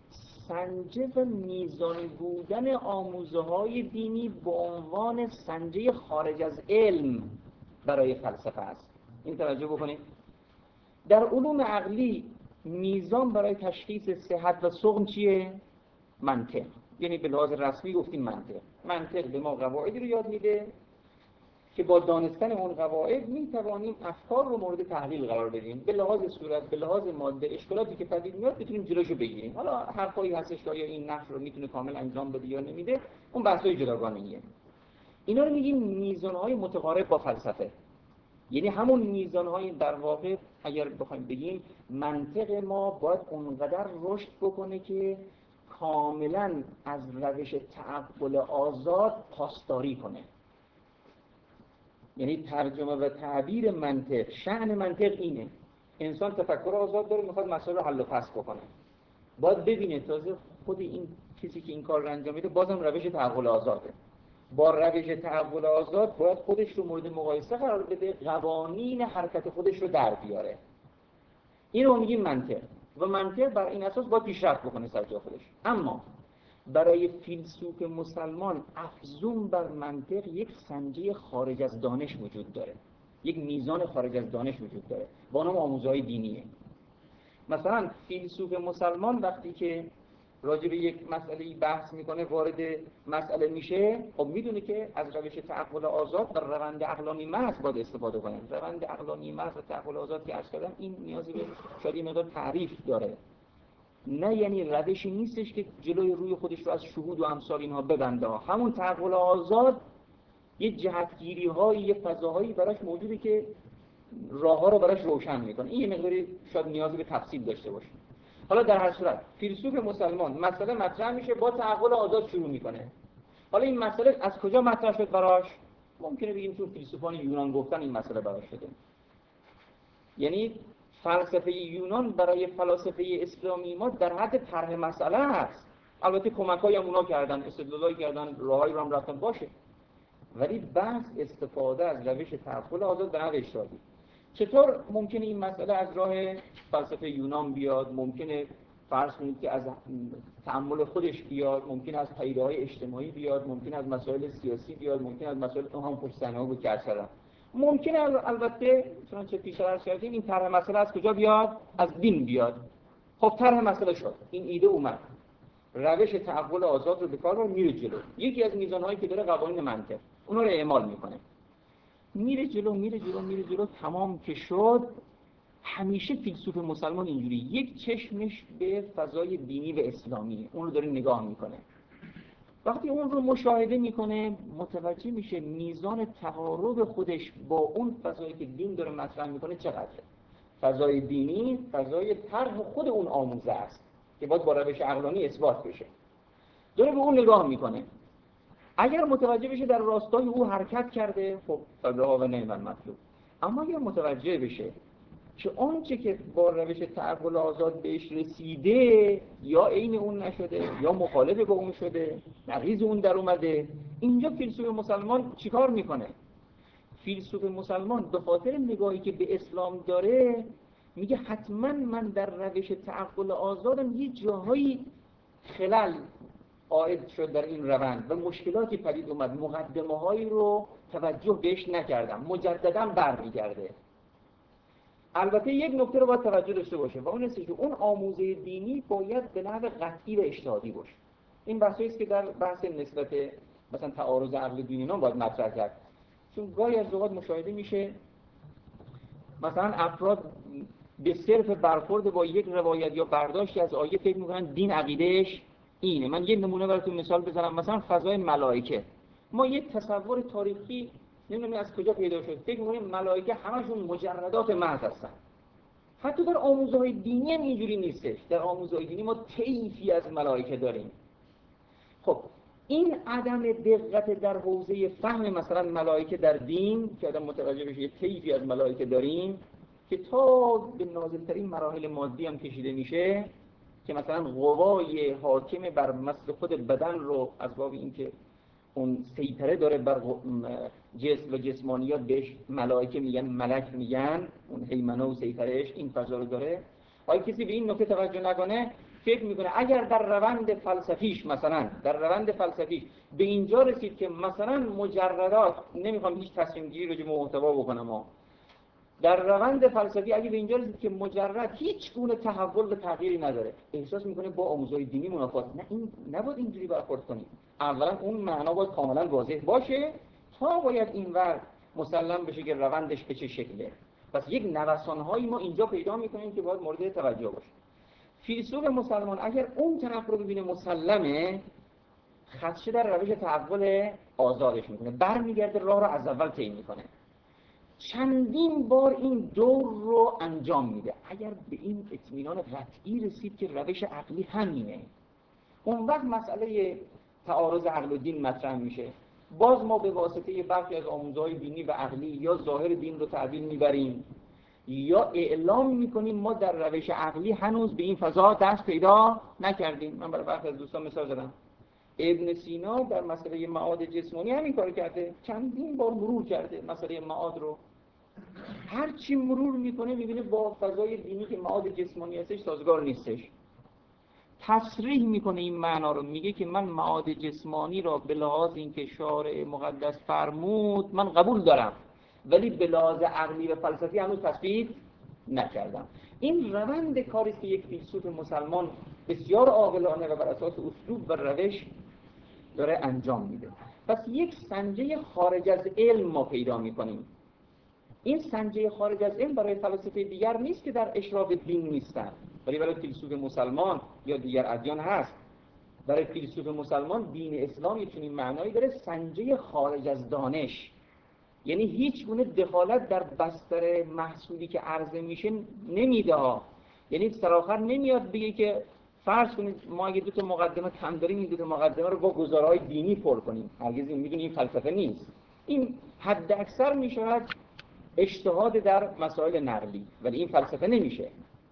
سنجه و میزان بودن آموزه های دینی به عنوان سنجه خارج از علم برای فلسفه است. این توجه بکنید، در علوم عقلی میزان برای تشخیص صحت و سقم چیه؟ منطق. یعنی به لحاظ رسمی گفتیم منطق. منطق به ما قواعدی رو یاد میده که با دانستن اون قواعد میتوانیم افکار رو مورد تحلیل قرار بدیم، به لحاظ صورت، به لحاظ ماده، اشکالاتی که پدید میاد بتونیم جلوشو بگیریم. حالا حرفایی هستش که آیا این نقش رو میتونه کامل انجام بده یا نمیده، اون بحثای جداگانه‌ایه. اینا رو میگیم میزانهای متقارب با فلسفه. یعنی همون میزانهای در واقع اگر بخوایم بگیم منطق ما باید اونقدر رشد بکنه که کاملا از روش تعقل آزاد پاسداری کنه. یعنی ترجمه و تعبیر منطق، شأن منطق اینه: انسان تفکر آزاد داره، میخواد مسائل رو حل و فصل بکنه، باید ببینه تازه خود این کسی که این کار رو انجام میده بازم روش تعقل آزاده. با روش تعقل آزاد باید خودش رو مورد مقایسه قرار بده، قوانین حرکت خودش رو در بیاره. این رو میگیم منطق، و منطق بر این اساس باید پیشرفت بکنه سر جای خودش. اما برای فیلسوف مسلمان افزون بر منطق یک سنجه خارج از دانش وجود داره، یک میزان خارج از دانش وجود داره با نام آموزه‌های دینیه. مثلا فیلسوف مسلمان وقتی که راجع به یک مسئله بحث میکنه، وارد مسئله میشه، خب میدونه که از روش تعقل آزاد در روند عقلانی محض باید استفاده کنه. روند عقلانی محض و تعقل آزاد که عرض کردم این نیازی به شاید یه مقدار تعریف داره. نه یعنی روشی نیستش که جلوی روی خودش رو از شهود و امثال اینها ببنده. همون تعقل آزاد یه جهتگیری هایی، یه فضاهایی براش موجوده که راه ها رو براش روشن میکنه. این یه مقداری شاید نیازی به تفصیل داشته باشه. حالا در هر صورت فیلسوف مسلمان مسئله مطرح میشه، با تعقل آزاد شروع میکنه. حالا این مسئله از کجا مطرح شد براش؟ ممکنه بگیم چون فیلسوفان یونان گفتن این مسئله براش شده. یعنی فلسفه یونان برای فلاسفه اسلامی ما در حد طرح مسئله هست. البته کمک‌هایی هم اونا کردن، استدلالایی کردن، راههایی رو هم رفتن باشه، ولی بحث استفاده از روش تعقل آزاد به نحو اشتراکی. چطور ممکنه این مسئله از راه فلسفه یونان بیاد؟ ممکنه فرض کنید که از تأمل خودش بیاد، ممکنه از پدیده‌های اجتماعی بیاد، ممکنه از مسائل سیاسی بیاد، ممکنه از مسائل هم پشت صحنه‌ها بود که اثر ممکنه البته چنانچه پیش عرض کردیم این طرح مسئله از کجا بیاد؟ از دین بیاد. خب طرح مسئله شد، این ایده اومد، روش تعقل آزاد رو به کار میره جلو. یکی از میزانهایی که داره قوانین منطق، اونا رو اعمال میکنه، میره جلو میره جلو میره جلو تمام که شد. همیشه فیلسوف مسلمان اینجوری یک چشمش به فضای دینی و اسلامی، اون رو داره نگاه میکنه. وقتی اون رو مشاهده میکنه متوجه میشه میزان تقارب خودش با اون فضایی که دین داره مطرح میکنه چقدره. فضای دینی فضای طرح خود اون آموزه است که باید با روش عقلانی اثبات بشه. داره به اون نگاه میکنه. اگر متوجه بشه در راستای او حرکت کرده، خب فضا و نعم المطلوب. اما اگر متوجه بشه که آنچه که با روش تعقل آزاد بهش رسیده یا عین اون نشده یا مخالف با اون شده، نقیض اون در اومده، اینجا فیلسوف مسلمان چیکار میکنه؟ فیلسوف مسلمان به خاطر نگاهی که به اسلام داره میگه حتما من در روش تعقل آزادم یه جاهایی خلل عائد شد در این روند و مشکلاتی پدید اومد، مقدمه هایی رو توجه بهش نکردم، مجددا برمیگرده. البته یک نکته رو باید توجه داشته باشه و اون است که اون آموزه دینی باید به نحو قطعی و اجتهادی باشه. این بحثی است که در بحث نسبت مثلا تعارض عقل دینی اینا باید مطرح کرد. چون گاهی از اوقات مشاهده میشه مثلا افراد به صرف برخورد با یک روایت یا برداشتی از آیه فکر میکنن دین عقیدهش اینه. من یه نمونه براتون مثال بزنم. مثلا فضای ملائکه، ما یه تصور تاریخی نمیدونم از کجا پیدا شد، فکر می‌کنیم ملائکه همشون مجردات محض هستن. حتی در آموزه‌های دینی هم اینجوری نیستش. در آموزه‌های دینی ما طیفی از ملائکه داریم. خب این عدم دقت در حوزه فهم مثلا ملائکه در دین که آدم متوجه بشه یه طیفی از ملائکه داریم که تا به نازل‌ترین مراحل مادی هم کشیده میشه، که مثلا قوای حاکم بر مثل خود بدن رو از باب اینکه اون سیطره داره بر جسم و جسمانیات بهش ملائکه میگن، ملک میگن، اون هیمنه و سیطرهش این فضا رو داره. آیا کسی به این نکته توجه نکنه فکر میکنه اگر در روند فلسفیش مثلا در روند فلسفیش به اینجا رسید که مثلا مجردات، نمیخوام هیچ تصمیم گیری راجع به محتوا بکنم ها، در روند فلسفی اگه به اینجا رسید که مجرد هیچ گونه تحول و تغییری نداره، احساس میکنه با آموزهای دینی منافات، نه این نباید اینجوری برخورد کنیم. اولا اون معنا باید کاملا واضح باشه تا باید اینور مسلم بشه که روندش به چه شکله. پس یک نوسان‌هایی ما اینجا پیدا میکنیم که باید مورد توجه باشه. فیلسوف مسلمان اگر اون طرف رو ببینه مسلمه، خدشه در روش تحول آزادش میکنه، برمیگرده راه رو از اول طی میکنه، چندین بار این دور رو انجام میده. اگر به این اطمینان قطعی رسید که روش عقلی همینه، اون وقت مسئله تعارض عقل و دین مطرح میشه. باز ما به واسطه برخی از آموزهای دینی و عقلی یا ظاهر دین رو تعبیل میبریم یا اعلام میکنیم ما در روش عقلی هنوز به این فضا دست پیدا نکردیم. من برای برخی از دوستان مثال زدم، ابن سینا در مسئله معاد جسمانی همین کار کرده، چندین بار مرور کرده مسئله معاد رو، هر چی مرور میکنه میبینه با فضای دینی که معاد جسمانی هستش سازگار نیستش. تصریح میکنه این معنا رو، میگه که من معاد جسمانی را به لحاظ اینکه شارع مقدس فرمود من قبول دارم، ولی به لحاظ عقلی و فلسفی هنوز تثبیت نکردم. این روند کاری است که یک فیلسوف مسلمان بسیار عاقلانه و بر اساس اسلوب و روش داره انجام میده. پس یک سنجه خارج از علم ما پیدا میکنیم. این سنجه خارج از علم برای فلاسفه دیگر نیست که در اشراف دین نیستن، ولی برای فیلسوف مسلمان یا دیگر ادیان هست. برای فیلسوف مسلمان دین اسلام یک چنین معنایی داره، سنجه خارج از دانش، یعنی هیچ گونه دخالت در بستر محصولی که عرضه میشه نمیده ها. یعنی سراخر نمیاد بگه که فرض کنید ما اگه دو تا مقدمه کم داریم این دو تا مقدمه رو با گزارهای دینی پر کنیم. هرگز این میدونی این فلسفه نیست. این حد اکثر میشود اجتهاد در مسائل نقلی، ولی این فلسفه نمیشه.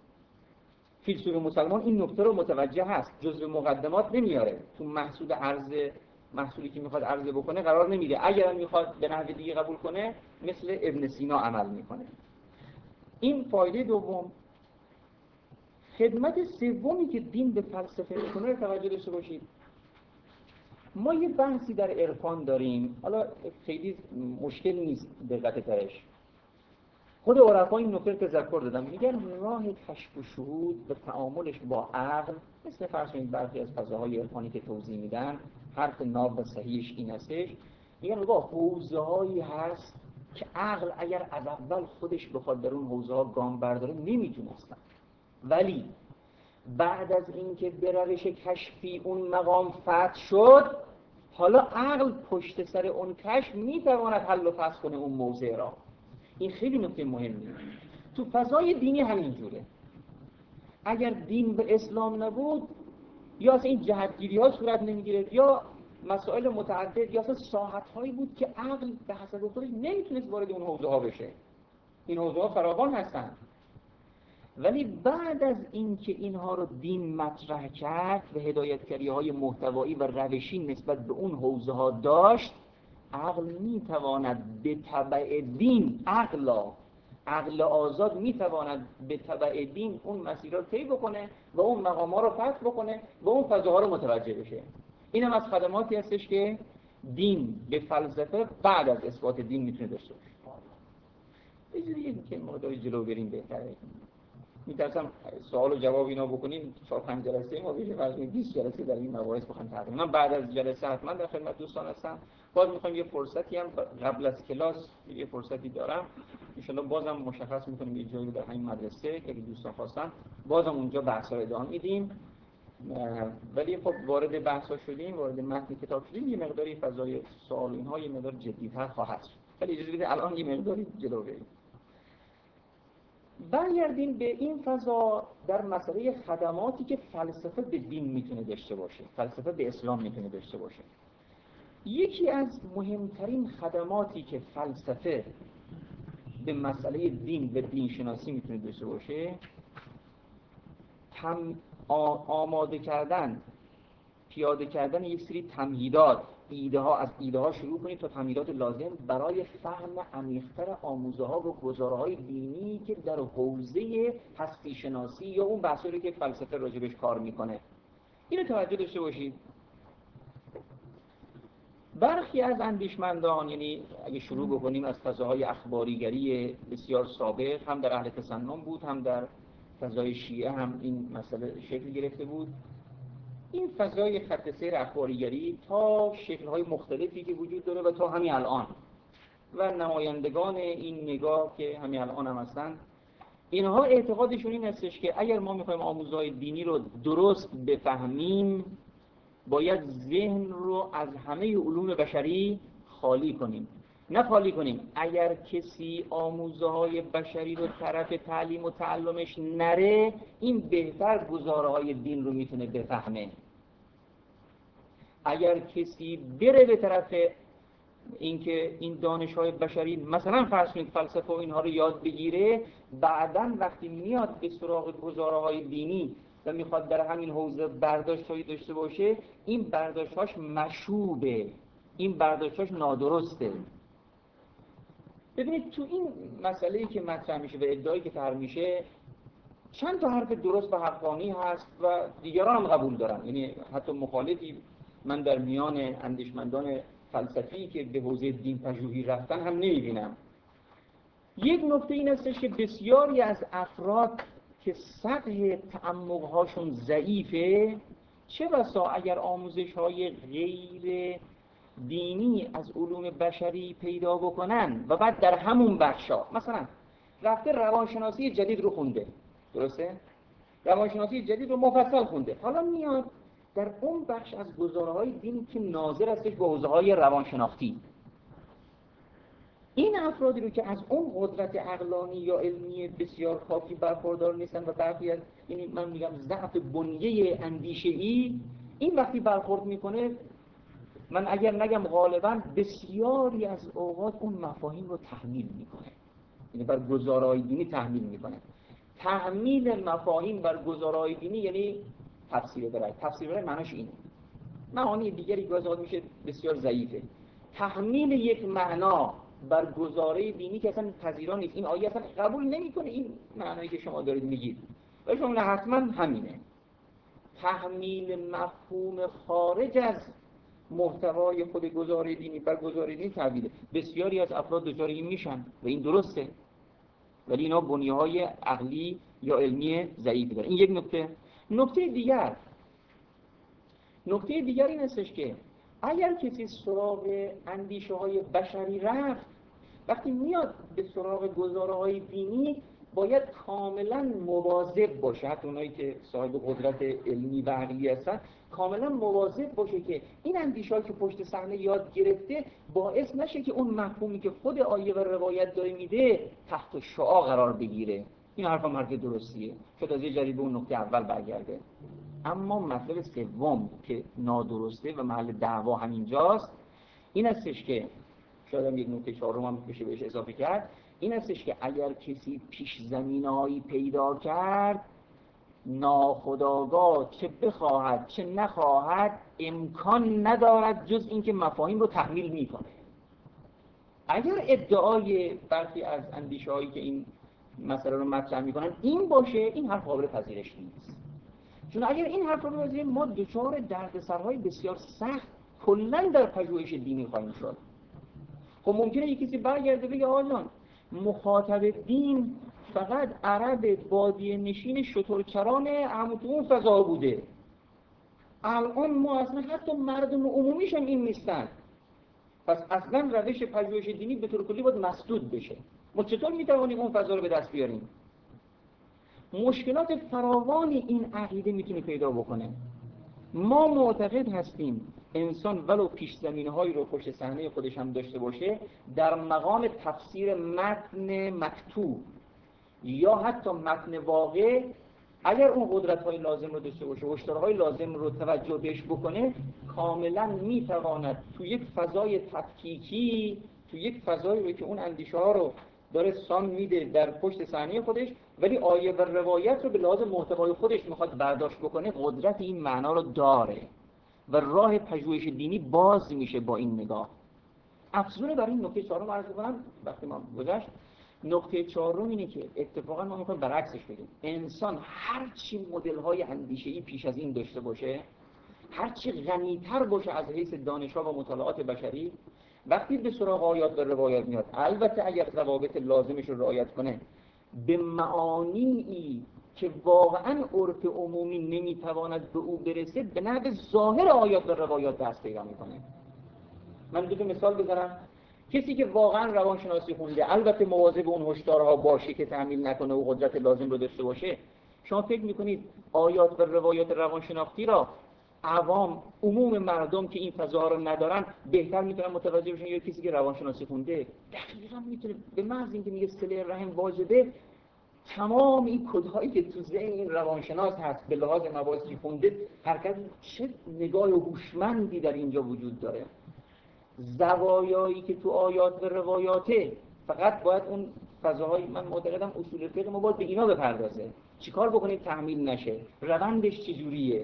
فیلسوف مسلمان این نکته رو متوجه هست، جزء مقدمات نمیاره، تو محصول عرضه محصولی که میخواد عرضه بکنه قرار نمیده. اگر میخواد به نحو دیگه قبول کنه مثل ابن سینا عمل میکنه. این فایده دوم. خدمت سومی که دین به فلسفه میکنه رو توجه داشته باشید. ما یه بحثی در عرفان داریم، حالا خیلی مشکل نیست دقت ترش. خود عرفا این نکته تذکر دادم، میگن راه کشف و شهود و تعاملش با عقل، مثل فرض کنید برخی از فضاهای عرفانی که توضیح میدن حرف ناب و صحیحش این هستش، میگن با حوزه‌هایی هست که عقل اگر از اول خودش بخواد در اون حوزه‌ها گام برداره نمیتونستن، ولی بعد از اینکه به روش کشفی اون مقام فتح شد، حالا عقل پشت سر اون کشف میتواند حل و فصل کنه اون موضع را. این خیلی نکته مهمیه. تو فضای دینی همین جوره. اگر دین به اسلام نبود یا اصلا این جهتگیری ها صورت نمیگیره، یا مسائل متعدد، یا اصلا ساحت هایی بود که عقل به حسب خودش نمیتونست وارد اون حوزه ها بشه. این حوزه ها فراوان هستن، ولی بعد از اینکه اینها رو دین مطرح کرد و هدایتگری های محتوایی و روشی نسبت به اون حوزه ها داشت، عقل میتواند به تبع دین، عقل عقل آزاد میتواند به تبع دین اون مسیرها رو طی بکنه و اون مقام ها رو فتح بکنه و اون فضاها رو متوجه بشه. این هم از خدماتی هستش که دین به فلسفه بعد از اثبات دین میتونه داشته باشه. بذارید که مقداری جلو بریم بهتره. میترسم سوال و جواب اینا بکنیم چهار پنج جلسه ما بشه، فرض کنید بیست جلسه در این مباحث بخوام تقریبا. من بعد از جلسه حتما در خدمت دوستان هستم. باز میخوام یه فرصتی هم قبل از کلاس یه فرصتی دارم، ان شاء الله بازم مشخص میکنیم یه جایی در همین مدرسه که دوستان خواستن بازم اونجا بحثا رو ادامه میدیم. ولی خب وارد بحثا شدیم، وارد متن کتاب شدیم، یه مقداری فضای سوال اینها یه مقدار جدی‌تر خواهد شد. ولی اجازه بدید الان یه مقداری جلو بریم. برگردیم به این فضا در مسئله خدماتی که فلسفه به دین میتونه داشته باشه، فلسفه به اسلام میتونه داشته باشه. یکی از مهمترین خدماتی که فلسفه به مسئله دین و دین شناسی میتونه داشته باشه، تم آماده کردن، پیاده کردن یک سری تمهیدات ایده ها از ایده ها شروع کنید تا تمهیدات لازم برای فهم عمیق‌تر آموزه ها و گزارهای دینی که در حوزه هستی شناسی یا اون بحثی که فلسفه راجبش کار میکنه. اینو توجه داشته باشید. برخی از اندیشمندان، یعنی اگه شروع بکنیم از فضاهای اخباریگری بسیار سابق، هم در اهل تسنن بود هم در فضای شیعه هم این مسئله شکل گرفته بود. این فضای خط سیر اخباریگری تا شکل‌های مختلفی که وجود داره و تا همین الان و نمایندگان این نگاه که همین الان هم هستن، اینها اعتقادشون این هستش که اگر ما می‌خوایم آموزه‌های دینی رو درست بفهمیم باید ذهن رو از همه علوم بشری خالی کنیم. نه خالی کنیم، اگر کسی آموزه‌های بشری رو طرف تعلیم و تعلمش نره، این بهتر گزاره‌های دین رو میتونه بفهمه. اگر کسی بره به طرف اینکه این دانش‌های بشری، مثلا فرض کنید فلسفه و اینها رو یاد بگیره، بعداً وقتی میاد به سراغ گزاره‌های دینی و میخواد در همین حوزه برداشت‌هایی داشته باشه، این برداشت‌هاش مشوبه، این برداشت‌هاش نادرسته. ببینید تو این مسئله‌ای که مطرح میشه و ادعایی که طرح میشه، چند تا حرف درست و حقانی هست و دیگران هم قبول دارن. یعنی حتی مخالفی من در میان اندیشمندان فلسفی که به حوزه دین پژوهی رفتن هم نمیبینم. یک نکته این هستش که بسیاری از افراد که سطح تعمق‌هاشون ضعیفه، چه بسا اگر آموزش‌های غیر دینی از علوم بشری پیدا بکنن و بعد در همون بخشا، مثلا رفته روانشناسی جدید رو خونده، درسته؟ روانشناسی جدید رو مفصل خونده، حالا میاد در اون بخش از گزاره‌های دینی که ناظر هستش به حوزه‌های روانشناختی، این افرادی رو که از اون قدرت عقلانی یا علمی بسیار کافی برخوردار نیستن و برخی از یعنی من میگم ضعف بنیه اندیشه‌ای، این وقتی برخورد میکنه، من اگر نگم غالباً بسیاری از اوقات اون مفاهیم رو تحمیل میکنه، یعنی بر گزاره‌های دینی تحمیل میکنه. تحمیل مفاهیم بر گزاره‌های دینی یعنی تفسیر برای تفسیر برای معناش اینه. معانی دیگری گزارش میشه بسیار ضعیفه. تحمیل یک معنا بر گزاره دینی که اصلا پذیرا نیست، این آیه اصلا قبول نمیکنه این معنایی که شما دارید میگید، و شما نه حتما همینه. تحمیل مفهوم خارج از محتوای خود گزاره دینی بر گزاره دینی تحویله. بسیاری از افراد دچار این میشن و این درسته، ولی اینا بنیه‌های عقلی یا علمی ضعیفی دارن. این یک نکته. نکته دیگر نکته دیگر این هستش که اگر کسی سراغ اندیشه‌های بشری رفت، وقتی میاد به سراغ گزاره‌های دینی باید کاملا مواظب باشه، حتی اونایی که صاحب قدرت علمی و عقلی هستن کاملا مواظب باشه که این اندیشه‌هایی که پشت صحنه یاد گرفته باعث نشه که اون مفهومی که خود آیه و روایت داره میده تحت شعاع قرار بگیره. این حرف هم حرف درستیه، شاید از یه جریب به اون نکته اول برگرده. اما مطلب سوم که نادرسته و محل دعوا همینجاست، این هستش که شاید هم یک نکته چهارم هم بشه بهش اضافه کرد، این هستش که اگر کسی پیش زمینه‌هایی پیدا کرد، ناخودآگاه چه بخواهد چه نخواهد امکان ندارد جز اینکه مفاهیم رو تحمیل میکنه. اگر ادعای برخی از اندیشه‌هایی که این مسئله رو مطرح میکنن این باشه، این حرف قابل پذیرش نیست. چون اگر این حرف رو بپذیریم ما دچار دردسرهای بسیار سخت کلاً در پژوهش دینی خواهیم شد. خب ممکنه یک کسی برگرده بگه آقا جان مخاطب دین فقط عرب بادیه نشین شترچران همون اون فضا بوده، الان ما اصلا حتی مردم عمومیش هم این نیستن، پس اصلا روش پژوهش دینی به طور کلی باید مسدود بشه. ما چطور میتوانیم اون فضا رو به دست بیاریم؟ مشکلات فراوانی این عقیده میتونه پیدا بکنه. ما معتقد هستیم انسان ولو پیش زمینه‌هایی رو پشت صحنه خودش هم داشته باشه، در مقام تفسیر متن مکتوب یا حتی متن واقع، اگر اون قدرت‌های لازم رو داشته باشه، هشدارهای لازم رو توجه بهش بکنه، کاملا میتواند تو یک فضای تفکیکی، تو یک فضایی رو که اون اندیشه‌ها رو داره سان میده در پشت صحنه خودش، ولی آیه و روایت رو به لحاظ محتوای خودش میخواد برداشت بکنه، قدرت این معنا رو داره. و راه پژوهش دینی باز میشه با این نگاه. افزون بر این نکته چهارم عرض کنم وقتی ما گذشت. نکته چهارم اینه که اتفاقا ما میخوایم برعکسش بگیم. انسان هر چی مدل‌های اندیشه‌ای پیش از این داشته باشه، هر چی غنی‌تر باشه از حیث دانش‌ها و مطالعات بشری، وقتی به سراغ آیات و روایات میاد، البته اگر ضوابط لازمش رو رعایت کنه، به معانی که واقعاً عرف عمومی نمیتواند به او برسه، به نحو ظاهر آیات و روایات دست پیدا میکنه. من دو تا مثال بزنم. کسی که واقعاً روانشناسی خونده، البته مواظب اون هشدارها باشه که تحمیل نکنه و قدرت لازم رو داشته باشه، شما فکر میکنید آیات و روایات روانشناختی را عوام، عموم مردم که این فضاها رو ندارن، بهتر میتونن متوجه بشن یا کسی که روانشناسی خونده؟ دقیقاً میتونه. به محض اینکه میگه صله رحم واجبه، تمام این کدهایی که تو ذهن این روانشناس هست به لحاظ مباحثی خونده، حرکت چه نگاه هوشمندی در اینجا وجود داره. زوایایی که تو آیات و روایاته، فقط باید اون فضاهای، من معتقدم اصول فقه ما باید به اینا بپردازه. چیکار بکنید تحمیل نشه، روندش چجوریه.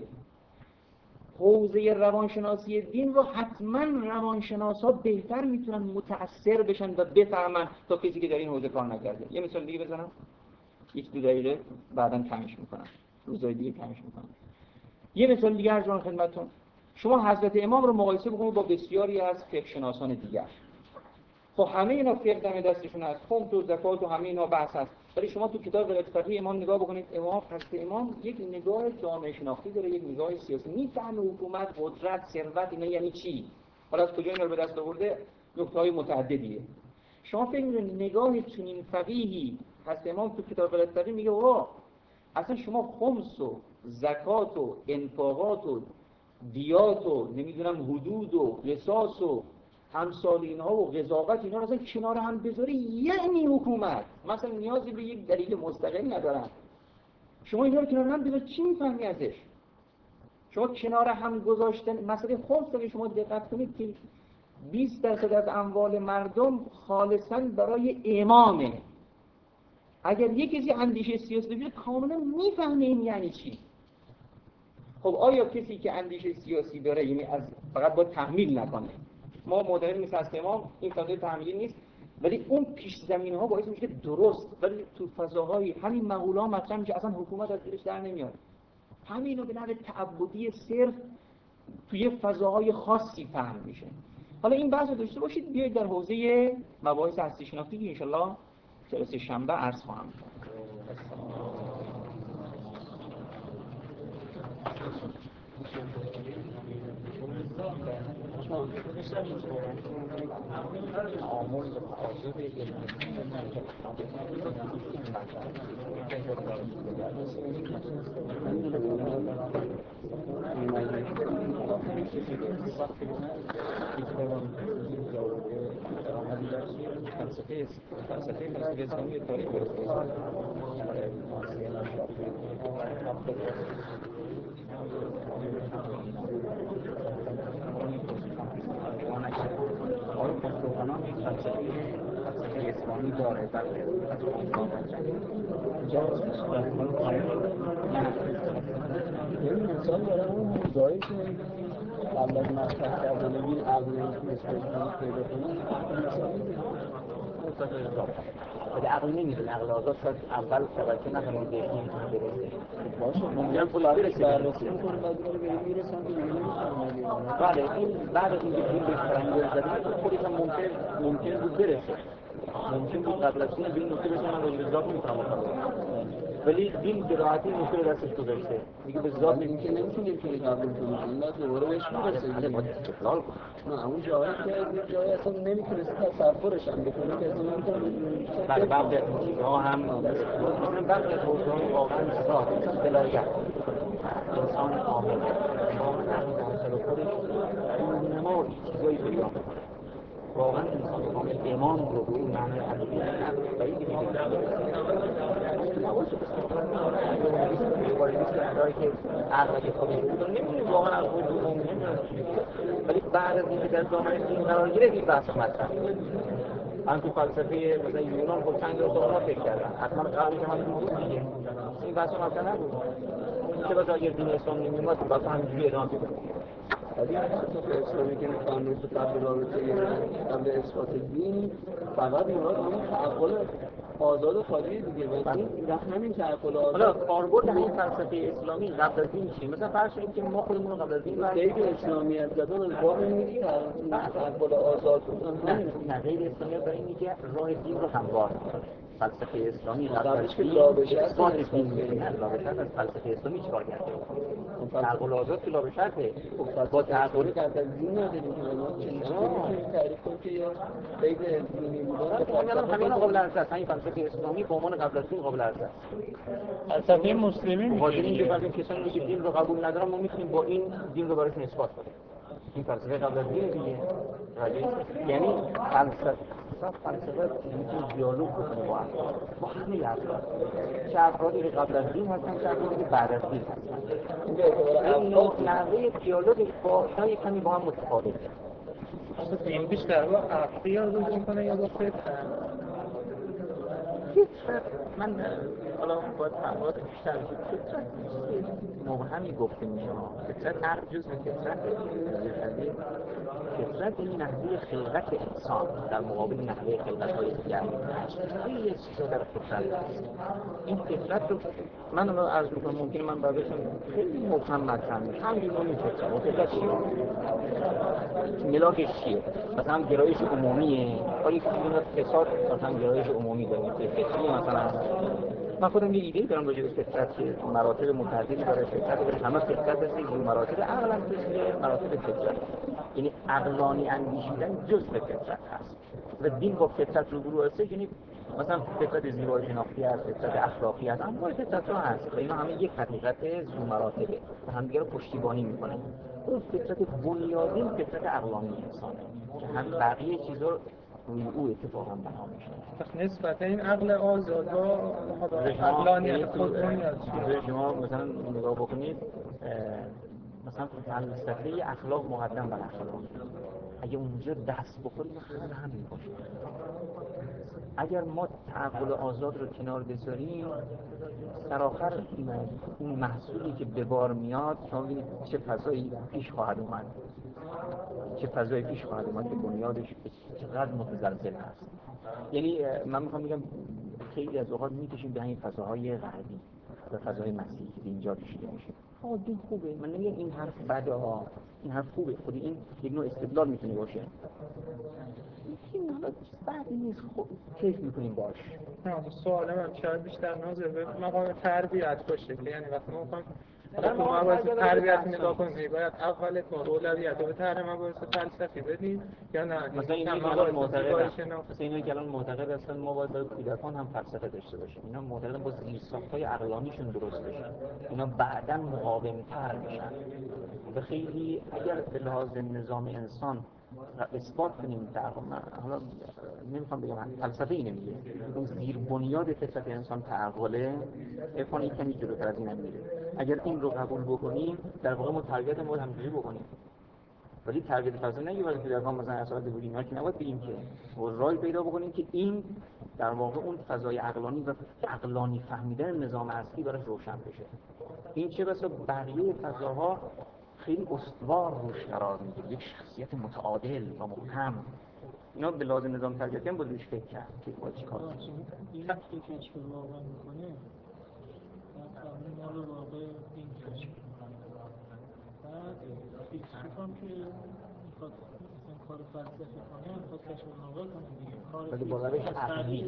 حوزه روانشناسی دین رو حتما روانشناسا بهتر میتونن متأثر بشن و بفهمن تا کسی که در این حوزه کار نکرده. یه مثال دیگه بزنم، یک دو دقیقه بعداً کمش میکنم، روزهای دیگه کمش میکنم. یه مثال دیگه ارجان خدمتتون، شما حضرت امام رو مقایسه بکنید با بسیاری از فقه شناسان دیگر. خب همه اینا فقه دم دستشون هست، خمس و زکات و همه اینا بحث هست، ولی شما تو کتاب ولایت فقیه امام نگاه بکنید، امام حضرت امام یک نگاه جامعه شناختی داره، یک نگاه سیاسی، میفهمه حکومت، قدرت، ثروت اینا یعنی چی، حالا از کجا اینا رو به دست آورده، نکته‌های متعددیه. شما فکر می‌کنید نگاه چنین فقیهی حضرت امام تو کتاب ولایت فقیه میگه وا اصلا شما خمس و زکات و انفاقات و دیات و نمیدونم حدود و قصاص و همسال اینها و قضاوت اینا رو اصلا کنار هم بذاری یعنی حکومت، مثلا نیازی به یک دلیل مستقل ندارن. شما اینا رو کنار هم بذاری چی میفهمی ازش؟ شما کنار هم گذاشتن مسئله خمس رو شما دقت کنید که بیست درصد از اموال مردم خالصاً برای امامه. اگر یک کسی اندیشه سیاسی داره کاملا میفهمه این یعنی چی. خب آیا کسی که اندیشه سیاسی داره یعنی از فقط باید تحمیل نکنه؟ ما معتقدیم مثل از امام این فضای تحمیلی نیست، ولی اون پیش زمینه ها باعث میشه که درست، ولی تو فضاهای همین مقوله ها مطرح میشه اصلا حکومت از دلش در نمیاد. همین اینا به نحو تعبدی صرف توی فضاهای خاصی فهم میشه. حالا این بحث رو داشته باشید، بیایید در حوزه مباحث هستی شناختی که ان شاء الله جلسه شنبه عرض خواهم کرد. تعامل و تعاضد علمی فلسفه فلسفه فلسفه اسلامی تاریخ آقای پاسداران فلسفه فلسفه اسلامی داره در این انسان داره اون موضوعی که قبل از مطرح کردن این عقل نسبت پیدا کنه ولی عقل نمیدونه، عقل آزاد شاید اول توجه نکنه به این برسه باشه ممکنه پول برسه بررسی میکنه بعد میره میرسن که نمیفهمه. بله این بعد از اینکه پول به فرنگی زدن خودش هم ممکن ممکن بود برسه، ممکن بود قبل از این به این نکته برسه من راجع به ذات نمیفهمم، ولی دین به راحتی نکته رو دستش گذاشته میگه به ذات اینکه نمیتونیم که قبول کنیم الا دوباره بهش میرسه. بله باید استقلال کنه. نه اون جایی که جایی اصلا نمیتونه تصورش هم بکنه که اصلا نمیتونه. بله بعضی از چیزها هم مثلا بعضی از موضوعات واقعا ساده بلاغت انسان عامل شما در داخل خودش اون نما چیزایی پیدا می‌کنه واقعا انسان کامل ایمان رو به اون معنی حقیقی بعید می‌دونه نباشه که عقل که خودش رو نمی‌دونه واقعا از وجود نمی‌دونه، ولی بعد از اینکه در جامعه دین قرار گرفت این بحث مطرح من تو فلسفه مثلا یونان خود چند تا سوال فکر کردم حتما قبلش هم بود دیگه این بحث مطرح نبود که بس اگر دین اسلام نمی‌اومد بس همینجوری ادامه می‌داد. ولی فلسفه اسلامی که میخوان تو قبل رابطه قبل اثبات دین فقط مراد همون تعقل آزاد و خالی دیگه و این همین تعقل آزاد. حالا کاربرد همین فلسفه اسلامی قبل از دین چیه؟ مثلا فرض کنید که ما خودمون رو قبل از دین غیر اسلامی از زدن از باب اینه که تعقل آزاد بودن. نه نه غیر اسلامی برای اینه که راه دین رو هموار می‌کنه. فلسفه اسلامی قبل از دین لابشر اثبات دین می‌کنه. لابشر از فلسفه اسلامی چیکار کرده؟ تعقل آزاد که لابشره. با تعقل قبل از دین نداریم که ما چیزی می‌تونیم تعریف کنیم که یا غیر دینی بودن. همین قابل ارزش است. همین فلسفه اسلامی به عنوان قبل از دین قابل ارزش است. فلسفه مسلمی می‌گه اینکه وقتی کسانی که دین رو قبول ندارن ما می‌تونیم با این دین رو براشون اثبات کنیم. این فلسفه قبل از دین دیگه. یعنی فلسفه فلسفه میتونه دیالوگ بکنه با افراد، با همه افراد، چه افرادی که قبل از دین هستن چه افرادی که بعد از دین هستن. این نوع نحوه دیالوگ با شاید کمی با هم متفاوته. اصلا دین بیشتر با عقلی یاد میکنه یا با فکر؟ فطرت من حالا باید تعبیرات بیشتر بشه. فطرت چیزی مبهمی گفته میشه. فطرت عقل جزء فطرت فطرت این نحوه خلقت انسان در مقابل نحوه خلقت‌های دیگر. خیلی چیزا در فطرت هست. این فطرت رو من رو عرض می‌کنم ممکنه من بعدشون خیلی مبهم مطرح میشه. همین نوعی فطرت. فطرت چیه؟ ملاکش چیه؟ مثلا گرایش عمومیه. ولی که فساد مثلا گرایش عمومی داره. فطری مثلا من خودم یه ایده دارم راجع به فطرت که مراتب متعددی داره. فطرت همه فطرت هست که مراتب عقل هم جزء مراتب فطرت. یعنی عقلانی اندیشیدن جزء فطرت هست. و دین با فطرت روبرو هست. یعنی مثلا فطرت زیبایی شناختی هست، فطرت اخلاقی هست، اما فطرت ها هست. و اینا همه یک حقیقت ذو مراتبه و همدیگه رو پشتیبانی میکنه. اون فطرت بنیادین فطرت عقلانی انسانه که هم بقیه چیزا روی او اتفاقا بنا میشه. پس نسبت این عقل آزاد با عقلانیت خود بنیاد چیه؟ شما مثلا نگاه بکنید مثلا فلسفه اخلاق مقدم بر اخلاق. اگه اونجا دست بخوریم خیلی هم می‌کنه. اگر ما تعقل آزاد رو کنار بذاریم سرآخر اون محصولی که به بار میاد شما ببینید چه فضایی پیش خواهد اومد. چه فضایی پیش خواهد اومد که بنیادش چقدر متزلزل هست. یعنی من میخوام بگم خیلی از اوقات میکشیم به این فضاهای غربی و فضای مسیحی که اینجا کشیده میشه. آه دین خوبه، من نمیگم این حرف بده ها، این حرف خوبه، خودی این یک نوع استدلال میتونه باشه. این حالا بعدی نیست، خوب کیف میکنیم باش. نه سوال من شاید بیشتر ناظر به مقام تربیت باشه که یعنی وقتی ما میخوایم حالا تو مباحث تربیت نگاه کنیم باید اول کار اولویت رو به طرح مباحث فلسفی بدیم یا نه مثلا این الان معتقدن مثلا اینایی که الان معتقد هستن ما باید برای کودکان هم فلسفه داشته باشیم. اینا معتقدن با زیرساخت‌های عقلانیشون درست بشه. اینا بعداً مقاوم‌تر میشن. و خیلی اگر به لحاظ نظام انسان اثبات کنیم در حالا نمیخوام بگم فلسفه اینه میگه اون زیر بنیاد فطرت انسان تعقله افانی کمی جلوتر از این هم میره. اگر این رو قبول بکنیم در واقع ما تربیت ما همینجوری بکنیم. ولی تربیت فلسفه نگه ولی کودکان مثلا اصالت بودیم اینا که نباید بگیم که راهی پیدا بکنیم که این در واقع اون فضای عقلانی و عقلانی فهمیدن نظام اصلی براش روشن بشه. این چه بسا بقیه فضاها خیلی استوار روش قرار میگیره، یک شخصیت متعادل و محکم. اینا به لازم نظام تربیتی هم باید فکر کرد که باید چی کار کنه. این وقتی کشف واقع میکنه بعد ما رو واقع این کشف بعد فکر کنم که میخواد مثلا کار فلسفی کنه میخواد کشف واقع کنه دیگه کار ولی با روش عقلی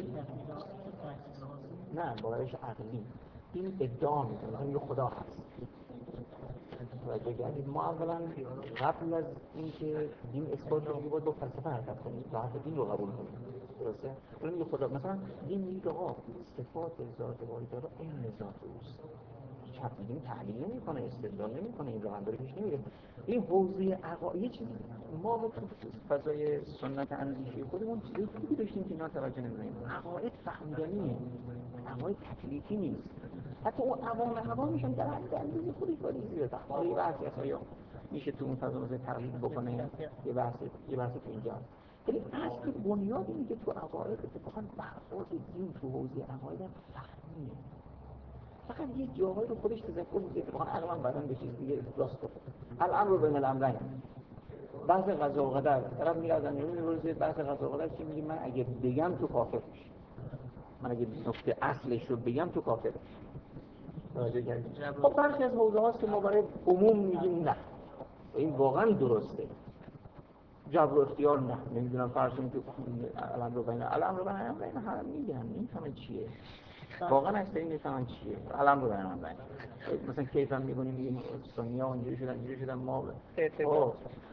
نه با روش عقلی این ادعا میکنه مثلا یه خدا هست. توجه کردید ما اولا قبل از اینکه دین اثبات رو باید با فلسفه حرکت کنیم تا حرف دین رو قبول کنیم. درسته؟ ولی میگه خدا مثلا دین میگه آقا صفات ذات واحد رو این ذات اوست. چپ میگیم تحلیل نمیکنه، استدلال نمیکنه، این راه اندازی پیش نمیره. این حوزه عقاید یه چیزی ما تو فضای سنت اندیشه خودمون چیزی خوبی داشتیم که اینا توجه نمی‌کنیم. عقاید فهمیدنیه. عقاید تکلیفی نیست. حتی اون عوام عوام میشن در حد اندیشه خودی کاری زیاده. حالا یه بحثی هست یا میشه تو اون فضا مثلا تحلیل بکنه یه بحث یه بحث تو اینجا. ولی اصل بنیاد اینه که تو عقاید اتفاقا برخورد دین تو حوزه عقاید فهمیه. فقط یه جاهایی رو خودش تذکر میده که واقعا عقلم بعدن به چیز دیگه راست بکنه. الان رو بین الامرین بحث قضا و قدر طرف میره از امیرون میبرزه بحث قضا و قدر چی میگه؟ من اگه بگم تو کافر میشی، من اگه نکته اصلش رو بگم تو کافر میشی. راجع کردیم خب برخی از حوزه هاست که ما برای عموم میگیم نه این واقعا درسته، جبر و اختیار نه. نمیدونم فرض کنید که الان رو بین الان رو بین الان هم میگن نمیفهمن چیه واقعا اکثر این نمیفهمن چیه الان رو بین الان مثلا کیف هم میگونیم میگیم سونیا اونجوری شدن اینجوری شدن ما اعتبار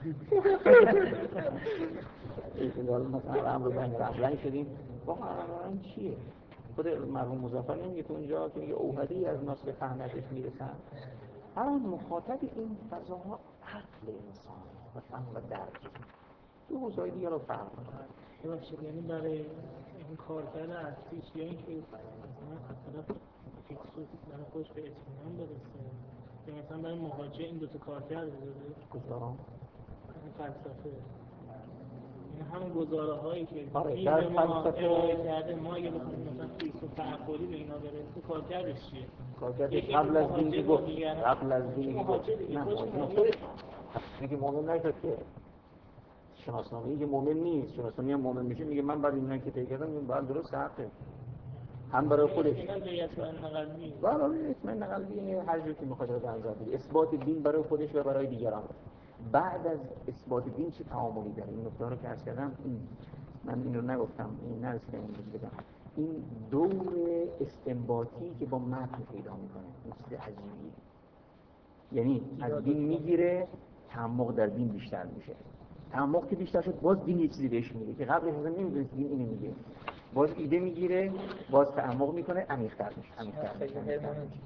اعتبار مثلا الان رو بین الان شدیم واقعا الان چیه؟ خود مرحوم مظفر نمیگه تو اونجا که میگه اوهدی از ناس به فهمتش میرسن. الان مخاطب این فضاها عقل انسان و فهم و درک تو حوزه‌های دیگه رو فهم کنه. ببخشید یعنی برای این کارکرد اصلیش یا اینکه مثلا طرف فیلسوف برای خودش به اطمینان برسه یا مثلا برای مهاجر این دو تا کارکرد بذاره کدام؟ این فلسفه این همون گزاره هایی که آره در فلسفه ارائه کرده ما اگه بخوایم مثلا فیلسوف تعقلی به اینا برسه کارکردش چیه؟ کارکردش قبل از دین که گفت قبل از دین که گفت نه میگه مؤمن نشد که شناسنامه‌ای که مؤمن نیست شناسنامه‌ای هم مؤمن میشه میگه من بعد اینا که طی کردم این بعد درست حقه هم برای خودش برای اطمینان قلبی یعنی هر جور که میخواد رو در نظر بگیره اثبات دین برای خودش و برای دیگران. بعد از اثبات دین چه تعاملی داره؟ این نکته رو که عرض کردم این من این رو نگفتم این نرسیدم این رو بگم این دور استنباطی که با متن پیدا میکنه این چیز عجیبیه. یعنی از دین میگیره تعمق در دین بیشتر میشه تعمق که بیشتر شد باز دین یه چیزی بهش میگه که قبلش اصلا نمیدونست دین اینو میگه باز ایده میگیره باز تعمق میکنه عمیق‌تر میشه عمیق‌تر میشه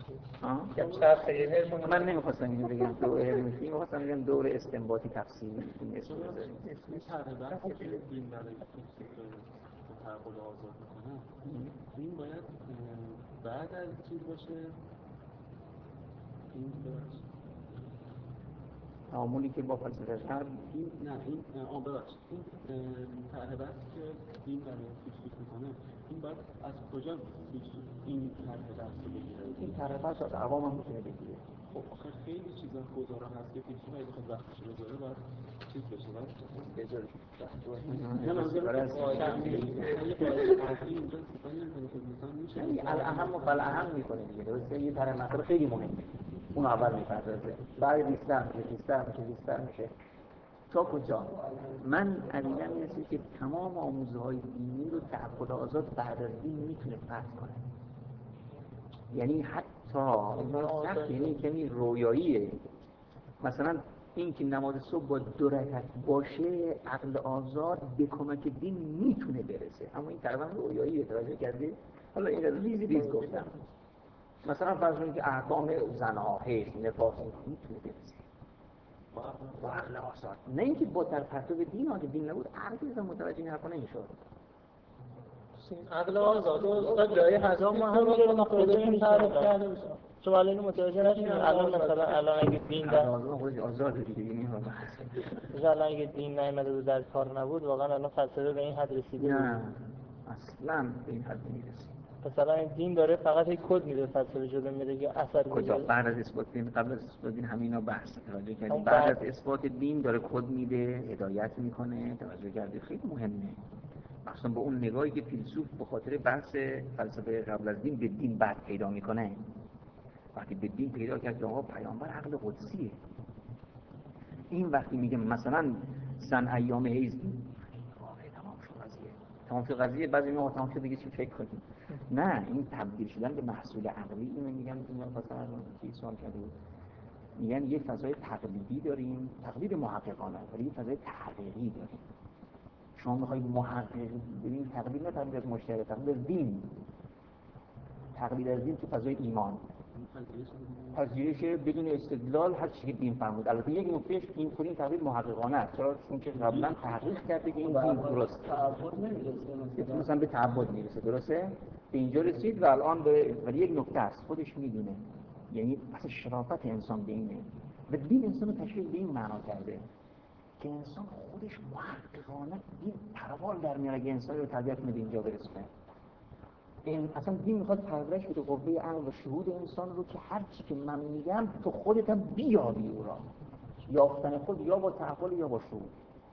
ها من نمیخواستم اینو بگم دور هرمونوتیک میخواستم بگم دور استنباطی تفسیری این اسم رو بذاریم این طرح بحثی که دین برای فیلسوف تعقل آزاد میکنه این باید بعد از چیز باشه این ببخشید تعاملی که با فلسفه هر این نه این آن ببخشید این طرح بحثی که دین برای فیلسوف میکنه این باید از کجا فیلسوف این طرح بحث رو بگیره؟ این طرح بحث از عوام هم میتونه بگیره. خب آخه خیلی چیزا گزاره هست که فیلسوف اگه بخواد وقتش رو بذاره باید چیز بشه باید بذاره الاهم و فالاهم میکنه دیگه درسته یه طرح مسئله خیلی مهمه اون اول میپردازه بعد بیشتر میشه بیشتر میشه بیشتر میشه تا کجا؟ من عقیده‌ام اینه که تمام آموزه‌های دینی رو تعقل آزاد بعد از دین میتونه فتح کنه. یعنی حتی سخت یعنی کمی رویاییه. مثلا این که نماز صبح با دو رکعت باشه عقل آزاد به کمک دین میتونه برسه اما این تقریبا رویاییه. توجه کردید؟ حالا این ریزی ریز گفتم مثلا فرض کنید که احکام زنا حیض نفاس میتونه برسه با عقل آزاد نه اینکه با در پرتو دین ها که دین نبود عقل اصلا متوجه این حرفا نمیشد. عقل آزاد استاد جای هست ما هم رو مخاطبین تعریف کرده باشیم شما الان متوجه نشید الان مثلا الان اگه دین در خودش آزاد دیگه این رو بحث الان اگه دین نیامده بود در کار نبود واقعا الان فلسفه به این حد رسیده نه اصلا به این حد نمیرسه. مثلا دین داره فقط یک کد میده فلسفه جلو میره که اثر کجا بعد از اثبات دین قبل از اثبات دین همینا بحث توجه کردید بعد از اثبات دین داره کد میده هدایت میکنه توجه کردید خیلی مهمه مثلا با اون نگاهی که فیلسوف به خاطر بحث فلسفه قبل از دین به دین بعد پیدا میکنه وقتی به دین پیدا کرد که آقا پیامبر عقل قدسیه این وقتی میگه مثلا سن ایام حیض تمام شد قضیه تمام شد قضیه بعضی میگن تمام شد دیگه چی فکر کنیم نه این تبدیل شدن به محصول عقلی اینو میگن اینا مثلا چی سوال کرده میگن یه فضای تقلیدی داریم تقلید محققانه ولی یه فضای تحقیقی داریم شما میخواید محقق ببین تقلید نه تقلید از مشتری تقلید از دین تقلید از دین تو فضای ایمان پذیرش بدون استدلال هر چیزی که دین فرمود. البته یک نکتهش این خودین تقلید محققانه است چرا چون که قبلا تحقیق کرده که این دین درست تعبد نمیرسه مثلا به تعبد میرسه درسته به اینجا رسید و الان به ولی یک نکته است خودش میدونه یعنی اصلا شرافت انسان به اینه و دین انسان رو تشریح به این معنا کرده که انسان خودش محققانه دین پروال در میاره که انسان رو تربیت کنه به اینجا برسونه. این اصلا دین میخواد پرورش بده قوه عقل و شهود انسان رو که هر چی که من میگم تو خودت هم بیابی او را، یافتن خود یا با تعقل یا با شهود.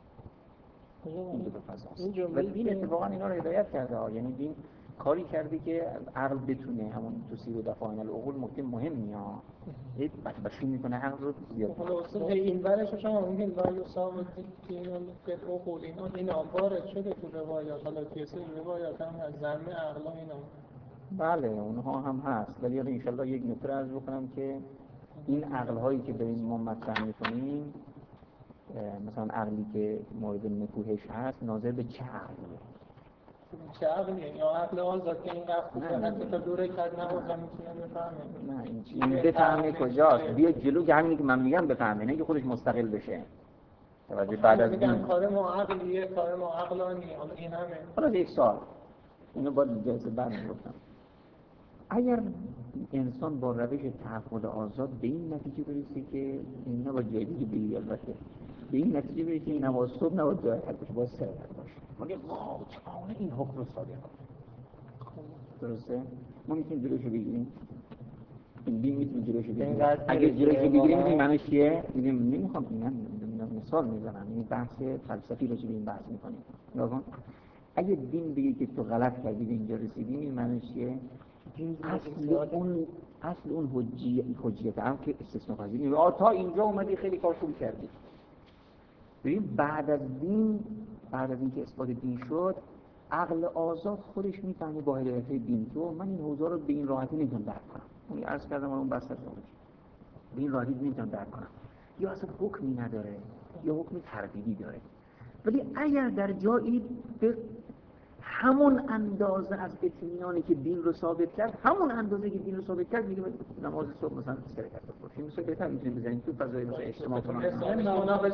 این دو فضاست و دین اتفاقا اینا رو هدایت کرده ها. یعنی دین کاری کرده که عقل بتونه همون توصیل و دفاعین العقول مکتب مهمی ها یک بشین میکنه عقل رو زیاد. حالا اصلا این برش شما میگین ولی ثابت که اینا که عقول اینا اینا وارد شده تو روایات، حالا کیسه روایات هم از زمین عقل اینا. بله اونها هم هست، ولی ان شاء الله یک نکته عرض بکنم که این عقل هایی که داریم ما مطرح میکنیم، مثلا عقلی که مورد نکوهش هست ناظر به چه عقلیه؟ چه عقلیه؟ یا عقل آزاد که این قفل حتی تا دوره کرد نبازم میتونم بفهمه؟ نه این چی؟ این بفهمه کجاست؟ بیا جلو که همینی که من میگم بفهمه، نه که خودش مستقل بشه. توجه بعد از میگم کار ما عقلیه، کار ما عقلانیه، حالا این همه. حالا یک سال اینو باید جلسه بعد میگفتم. اگر انسان با روش تعقل آزاد به این نتیجه برسه که اینا با جای دیگه بگی، البته به این نتیجه برسه که این نماز صبح نباید دو رکعت باشه، باید سه رکعت باشه، مگه واو چگونه این حکم رو صادر کنه؟ درسته؟ ما میتونیم جلوشو بگیریم؟ این دین میتونیم جلوشو بگیریم؟ اگه جلوشو بگیریم این معنیش چیه؟ میگیم نمیخوام اینا مثال میزنم، این بحث فلسفی رو این بحث میکنیم. نگاه کن، اگه دین بگه که تو غلط کردی به اینجا رسیدی، این معنیش چیه؟ اصل اون اصل اون حجیت حجیت هم که استثناء پذیر نیست. آ تا اینجا اومدی خیلی کار خوب کردی. ببین بعد از دین، بعد از اینکه اثبات دین شد، عقل آزاد خودش میفهمه با هدایت دین تو من این حوزه رو به این راحتی نمیتونم درک کنم. اون عرض کردم اون بحث رو به این راحتی نمیتونم درک کنم. یا اصلا حکمی نداره یا حکم تردیدی داره. ولی اگر در جایی به همون اندازه از اطمینانی که دین رو ثابت کرد، همون اندازه که دین رو ثابت کرد، میگه نماز صبح مثلا سرکت بکنیم، مثلا بهتر میتونیم بزنیم تو فضای مثلا اجتماع کنیم.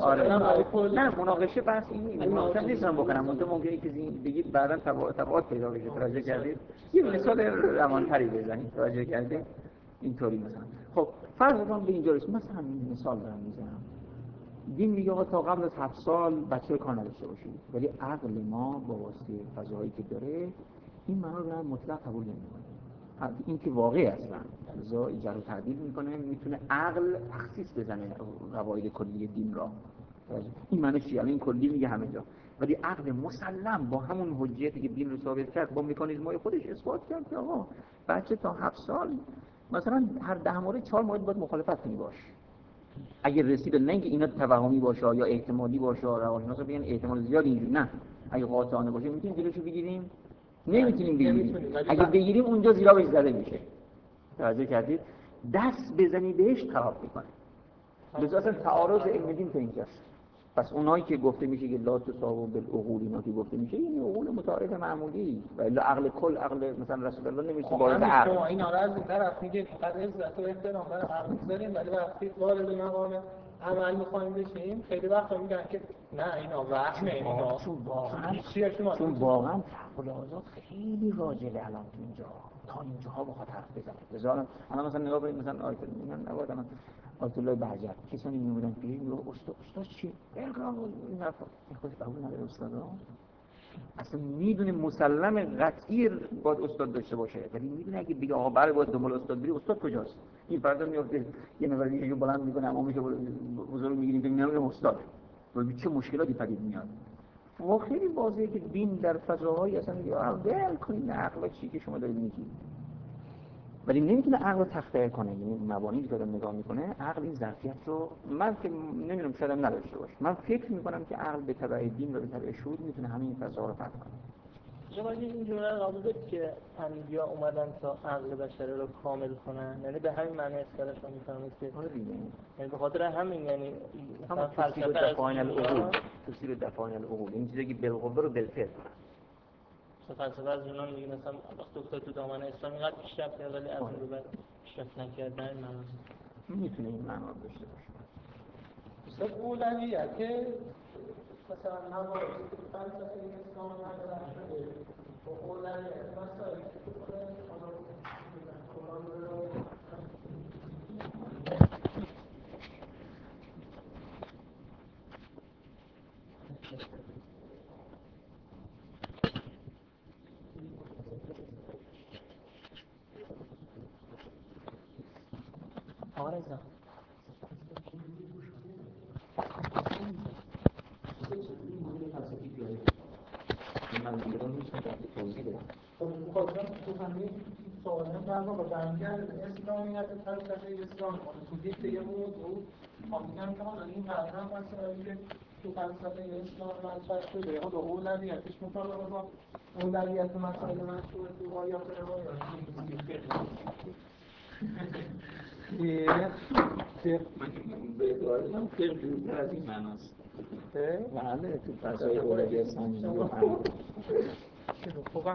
نه مناقشه بحث این نیست، ممکن نیستم بکنم، منتها ممکنه که بگید بعدا تبعات پیدا بشه. توجه کردید؟ یه مثال روانتری بزنید. توجه کردید؟ اینطوری مثلا خب فرض کنم به اینجا رسید، مثلا این مثال دارم میزنم، دین میگه آقا تا قبل از هفت سال بچه کار نداشته باشید، ولی عقل ما با واسطه فضاهایی که داره این معنا رو مطلق قبول نمی‌کنه. این که واقعی اصلا لذا ایجاد و تعدیل میکنه، میتونه عقل تخصیص بزنه قواعد کلی دین را. این معنی چیه؟ این کلی میگه همه جا، ولی عقل مسلم با همون حجیتی که دین رو ثابت کرد با مکانیزم‌های خودش اثبات کرد که آقا بچه تا هفت سال مثلا هر ده مورد چهار مورد باید مخالفت کنی باش. اگر رسید نه اینکه اینا توهمی باشه یا احتمالی باشه، روانشناسا بگن احتمال زیاد اینجوری، نه اگه قاطعانه باشه میتونیم جلوشو بگیریم؟ نمیتونیم بگیریم. اگه بگیریم اونجا زیرابش زده میشه. توجه کردید؟ دست بزنی بهش خراب میکنه. لذا اصلا تعارض علم دین تو اینجاست. پس اونایی که گفته میشه که لا تساووا بالعقول، اینا که گفته میشه این عقول متعارف معمولی و الا عقل کل، عقل مثلا رسول الله نمیشه وارد عقل. شما اینا رو از این طرف میگید قد عزت و احترام برای عقل میذاریم، ولی وقتی وارد مقام عمل میخوایم بشیم خیلی وقتا میگن که نه اینا وهمه، اینا چون واقعا چیه شما چون واقعا تعقل آزاد خیلی راجله الان تو اینجا تا اینجاها بخواد حرف بزنه. بذارم الان مثلا نگاه کنید، مثلا آیت میگن نباید الان آیت الله بهجت کسانی میبودن که میگه استاد استاد چی؟ الگام این حرفا خودش قبول نداره استادا. اصلا میدونه مسلم قطعی باید استاد داشته باشه، ولی میدونه اگه بگه آقا برای باید دنبال استاد بری، استاد کجاست؟ این فردا میفته یه نفر دیگه بلند میکنه اما میشه بزرگ میگیریم که میگه استاد ولی چه مشکلاتی پدید میاد. و خیلی واضحه که دین در فضاهای اصلا میگه ول کنید عقل چی که شما دارید میگید، ولی نمیتونه عقل رو تخطئه کنه. یعنی مبانی که دارم نگاه میکنه عقل این ظرفیت رو من که نمیدونم شاید هم نداشته باشه. من فکر میکنم که عقل به تبع دین و به تبع شهود میتونه همین فضا رو فتح کنه. شما این جمله قبول دارید که انبیا اومدن تا عقل بشری رو کامل کنن، یعنی به همین معنی اصطلاحش میفهمید که آره دیگه، یعنی به خاطر همین یعنی هم فلسفه دفاعین العقول، تفسیر دفاعین العقول این چیزی که بالقوه رو بالفعل کنه. فلسفه از یونان میگه مثلا وقتی افتاد تو دامنه اسلام اینقدر پیشرفت کرد ولی از اون به بعد پیشرفت نکرد. این معنی میتونه این معنا داشته باشه. مثلا اولویت که مثلا نماز فلسفه اسلام مطرح شده و اولویت مسائلی که قرآن رو آره زن من بیرون میشه توضیح بدم. خواستم تو همه سوالا در واقع برمیگرده به اسلامیت فلسفه اسلام تو دیگه یه موضوع میگم که حالا این قدرم مسئله که تو فلسفه اسلام مطرح شده حالا اولویتش مطابق با اولویت مسائل مشهور تو آیات و روایات به ادعای خیلی دورتر از این معناست. بله تو فضای اولویت اسلامی رو هم خوبم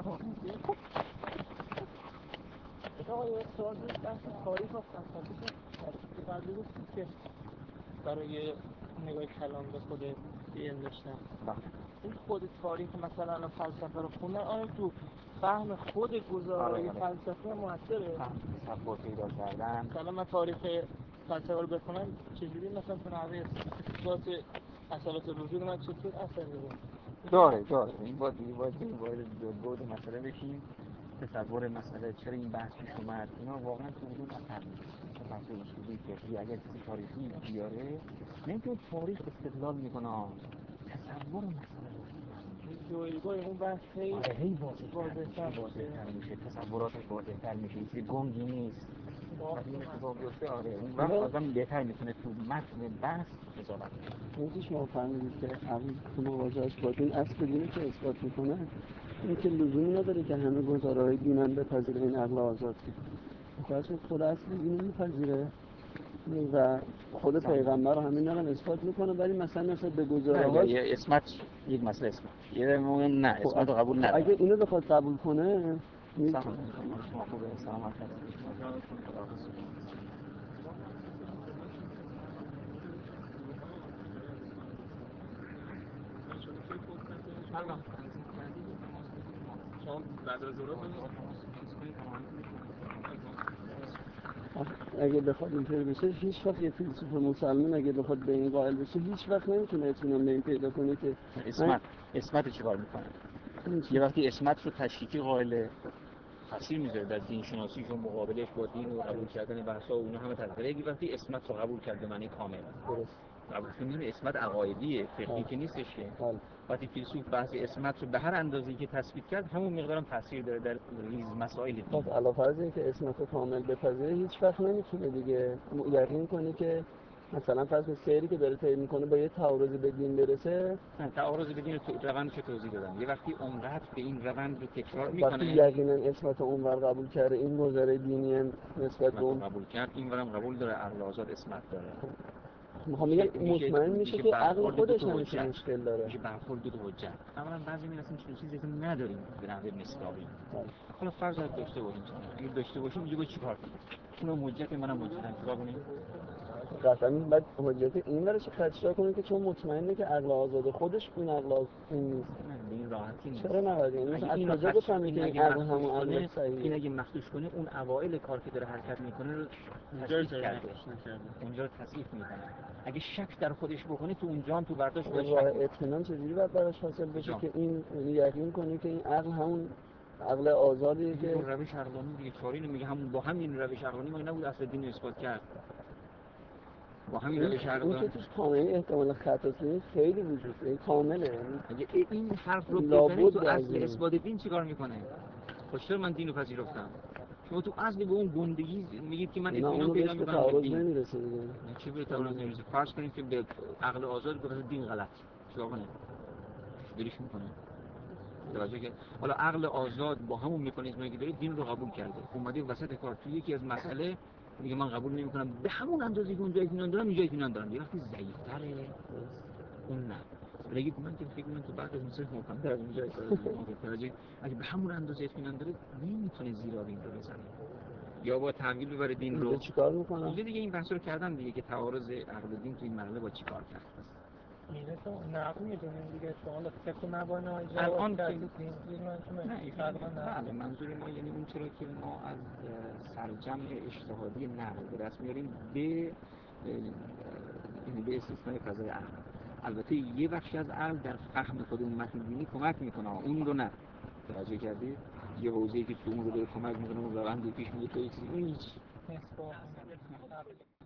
آقای سوال داشت بحث تاریخ و فلسفه که بعد بگفتید که برای نگاه کلام به خود علم داشتن این خود تاریخ مثلا فلسفه رو خوندن آیا تو فهم خود گزارای فلسفه موثره؟ تصور پیدا کردن مثلا من تاریخ فلسفه رو بخونم چجوری مثلا تو نحوه اثبات اصالت وجود من چطور اثر می‌ذاره؟ داره داره این باید باید باید بود مسئله بشیم تصور مسئله چرا این بحث پیش اومد اینا واقعا تو وجود اثر می‌ذاره بحث اصولی فقهی اگر کسی تاریخی بیاره نمیتونه تاریخ استدلال میکنه تصور مسئله جایگاه اون بحث خیلی واضح‌تر واضح‌تر میشه تصوراتش واضح‌تر میشه چیزی گنگی نیست وقتی این اتفاق بیفته آره اون وقت آدم بهتر میتونه تو متن بحث قضاوت کنه. موضوع شما فهمیدید که عقل تو مواجهش با این اصل دینی که اثبات میکنه این که لزومی نداره که همه گزارهای دینن بپذیره این عقل آزاد که خود اصل دینی میپذیره و خود پیغمبر رو همین دارن اثبات میکنه ولی مثلا مثلا به گزاره‌هاش یه اسمت یک مسئله اسمت یه موقع نه اسمت رو قبول نداره اگه اینو بخواد قبول کنه سلام شما خوبه سلام علیکم اگه بخواد اینطوری بشه هیچ وقت یه فیلسوف مسلمان اگه بخواد به این قائل بشه هیچ وقت نمیتونه اطمینان به این پیدا کنه که اسمت اسمت چیکار میکنه یه وقتی اسمت رو تشریفی قائل تاثیر میذاره در دین شناسیش و مقابلش با دین و قبول کردن بحثا و اینا همه تذکره یه وقتی اسمت رو قبول کرده معنی کامل درست قبول کردن اسمت عقایدیه فقهی که نیستش که وقتی فیلسوف بحث اسمت رو به هر اندازه‌ای که تثبیت کرد همون مقدارم تاثیر داره در ریز مسائل دین. خب علاوه بر اینکه اسمت کامل بپذیره هیچ وقت نمیتونه دیگه یقین کنه که مثلا فرض به سیری که داره طی میکنه با یه تعارض به دین برسه نه تعارض به دین تو روندش توضیح دادم یه وقتی اونقدر به این روند رو تکرار وقتی میکنه یقینا اسمت اونور قبول کرده این گزاره دینی هم نسبت به اون قبول کرد این ورم قبول داره عقل آزاد اسمت داره میخوام بگم مطمئن میشه که عقل خودش همیشه مشکل داره میشه برخورد دو حجت اولا بعضی میرسیم چون چیزی که نداریم به نحو مصداقی حالا فرض داشته باشیم اگه داشته باشیم دیگه باید چیکار کنیم اون حجت منم حجتم چیکار کنیم قطعا بعد حجت این ورش خدشا کنه که چون مطمئنه که عقل آزاد خودش اون عقل آزاد نیست این راحتی نیست چرا نباید این مثلا از کجا بفهمه که این عقل همون عقل صحیحه این اگه مخدوش کنه اون اوایل کار که داره حرکت میکنه رو تصحیح کرده اونجا رو تصحیح میکنه اگه شک در خودش بکنه تو اونجا هم تو برداشت باید شک اطمینان چجوری باید براش حاصل بشه که این یقین کنه که این عقل همون عقل آزادیه که روش عقلانی دیگه چاری نمیگه همون با همین روش عقلانی ما نبود اصل دین اثبات کرد با همین روش عقلانی اون که توش کاملا احتمال خطا خیلی وجود داره کامله اگه این حرف رو بزنی تو اصل اثبات دین چیکار میکنه خوشتر من دین رو پذیرفتم شما تو اصل به اون گندگی میگید که من اطمینان پیدا میکنم تعارض نمیرسه دیگه چه به تعارض نمیرسه فرض کنیم که به عقل آزاد گفته دین غلط چیکار کنه دلیش میکنه توجه که حالا عقل آزاد با همون مکانیزمی که داره دین رو قبول کرده اومده وسط کار تو یکی از مسئله میگه من قبول نمیکنم به همون اندازه که اونجا اطمینان دارم اینجا اطمینان دارم یه وقتی ضعیف‌تره اون نه ولی من که فکر می‌کنم تو بعد از مثلا محکم در اونجا توجه اگه به همون اندازه اطمینان داره نمیتونه زیرا این رو بزنه یا با تعویل ببره دین رو چیکار میکنه دیگه دیگه این بحث رو کردم دیگه که تعارض عقل و دین تو این مرحله با چیکار کرد میره تو نقل میدونیم دیگه سوال فقه و مبانی الان جواب که نه منظور ما یعنی اون چرا که ما از سرجم اجتهادی نقل به دست میاریم به یعنی به استثنای فضای عقل البته یه بخشی از عقل در فهم خود اون متن دینی کمک میکنه اون رو نه توجه کردی یه حوزه‌ای که تو اون رو داره کمک میکنه اون روندی پیش میره تو چیزی اون هیچ نصف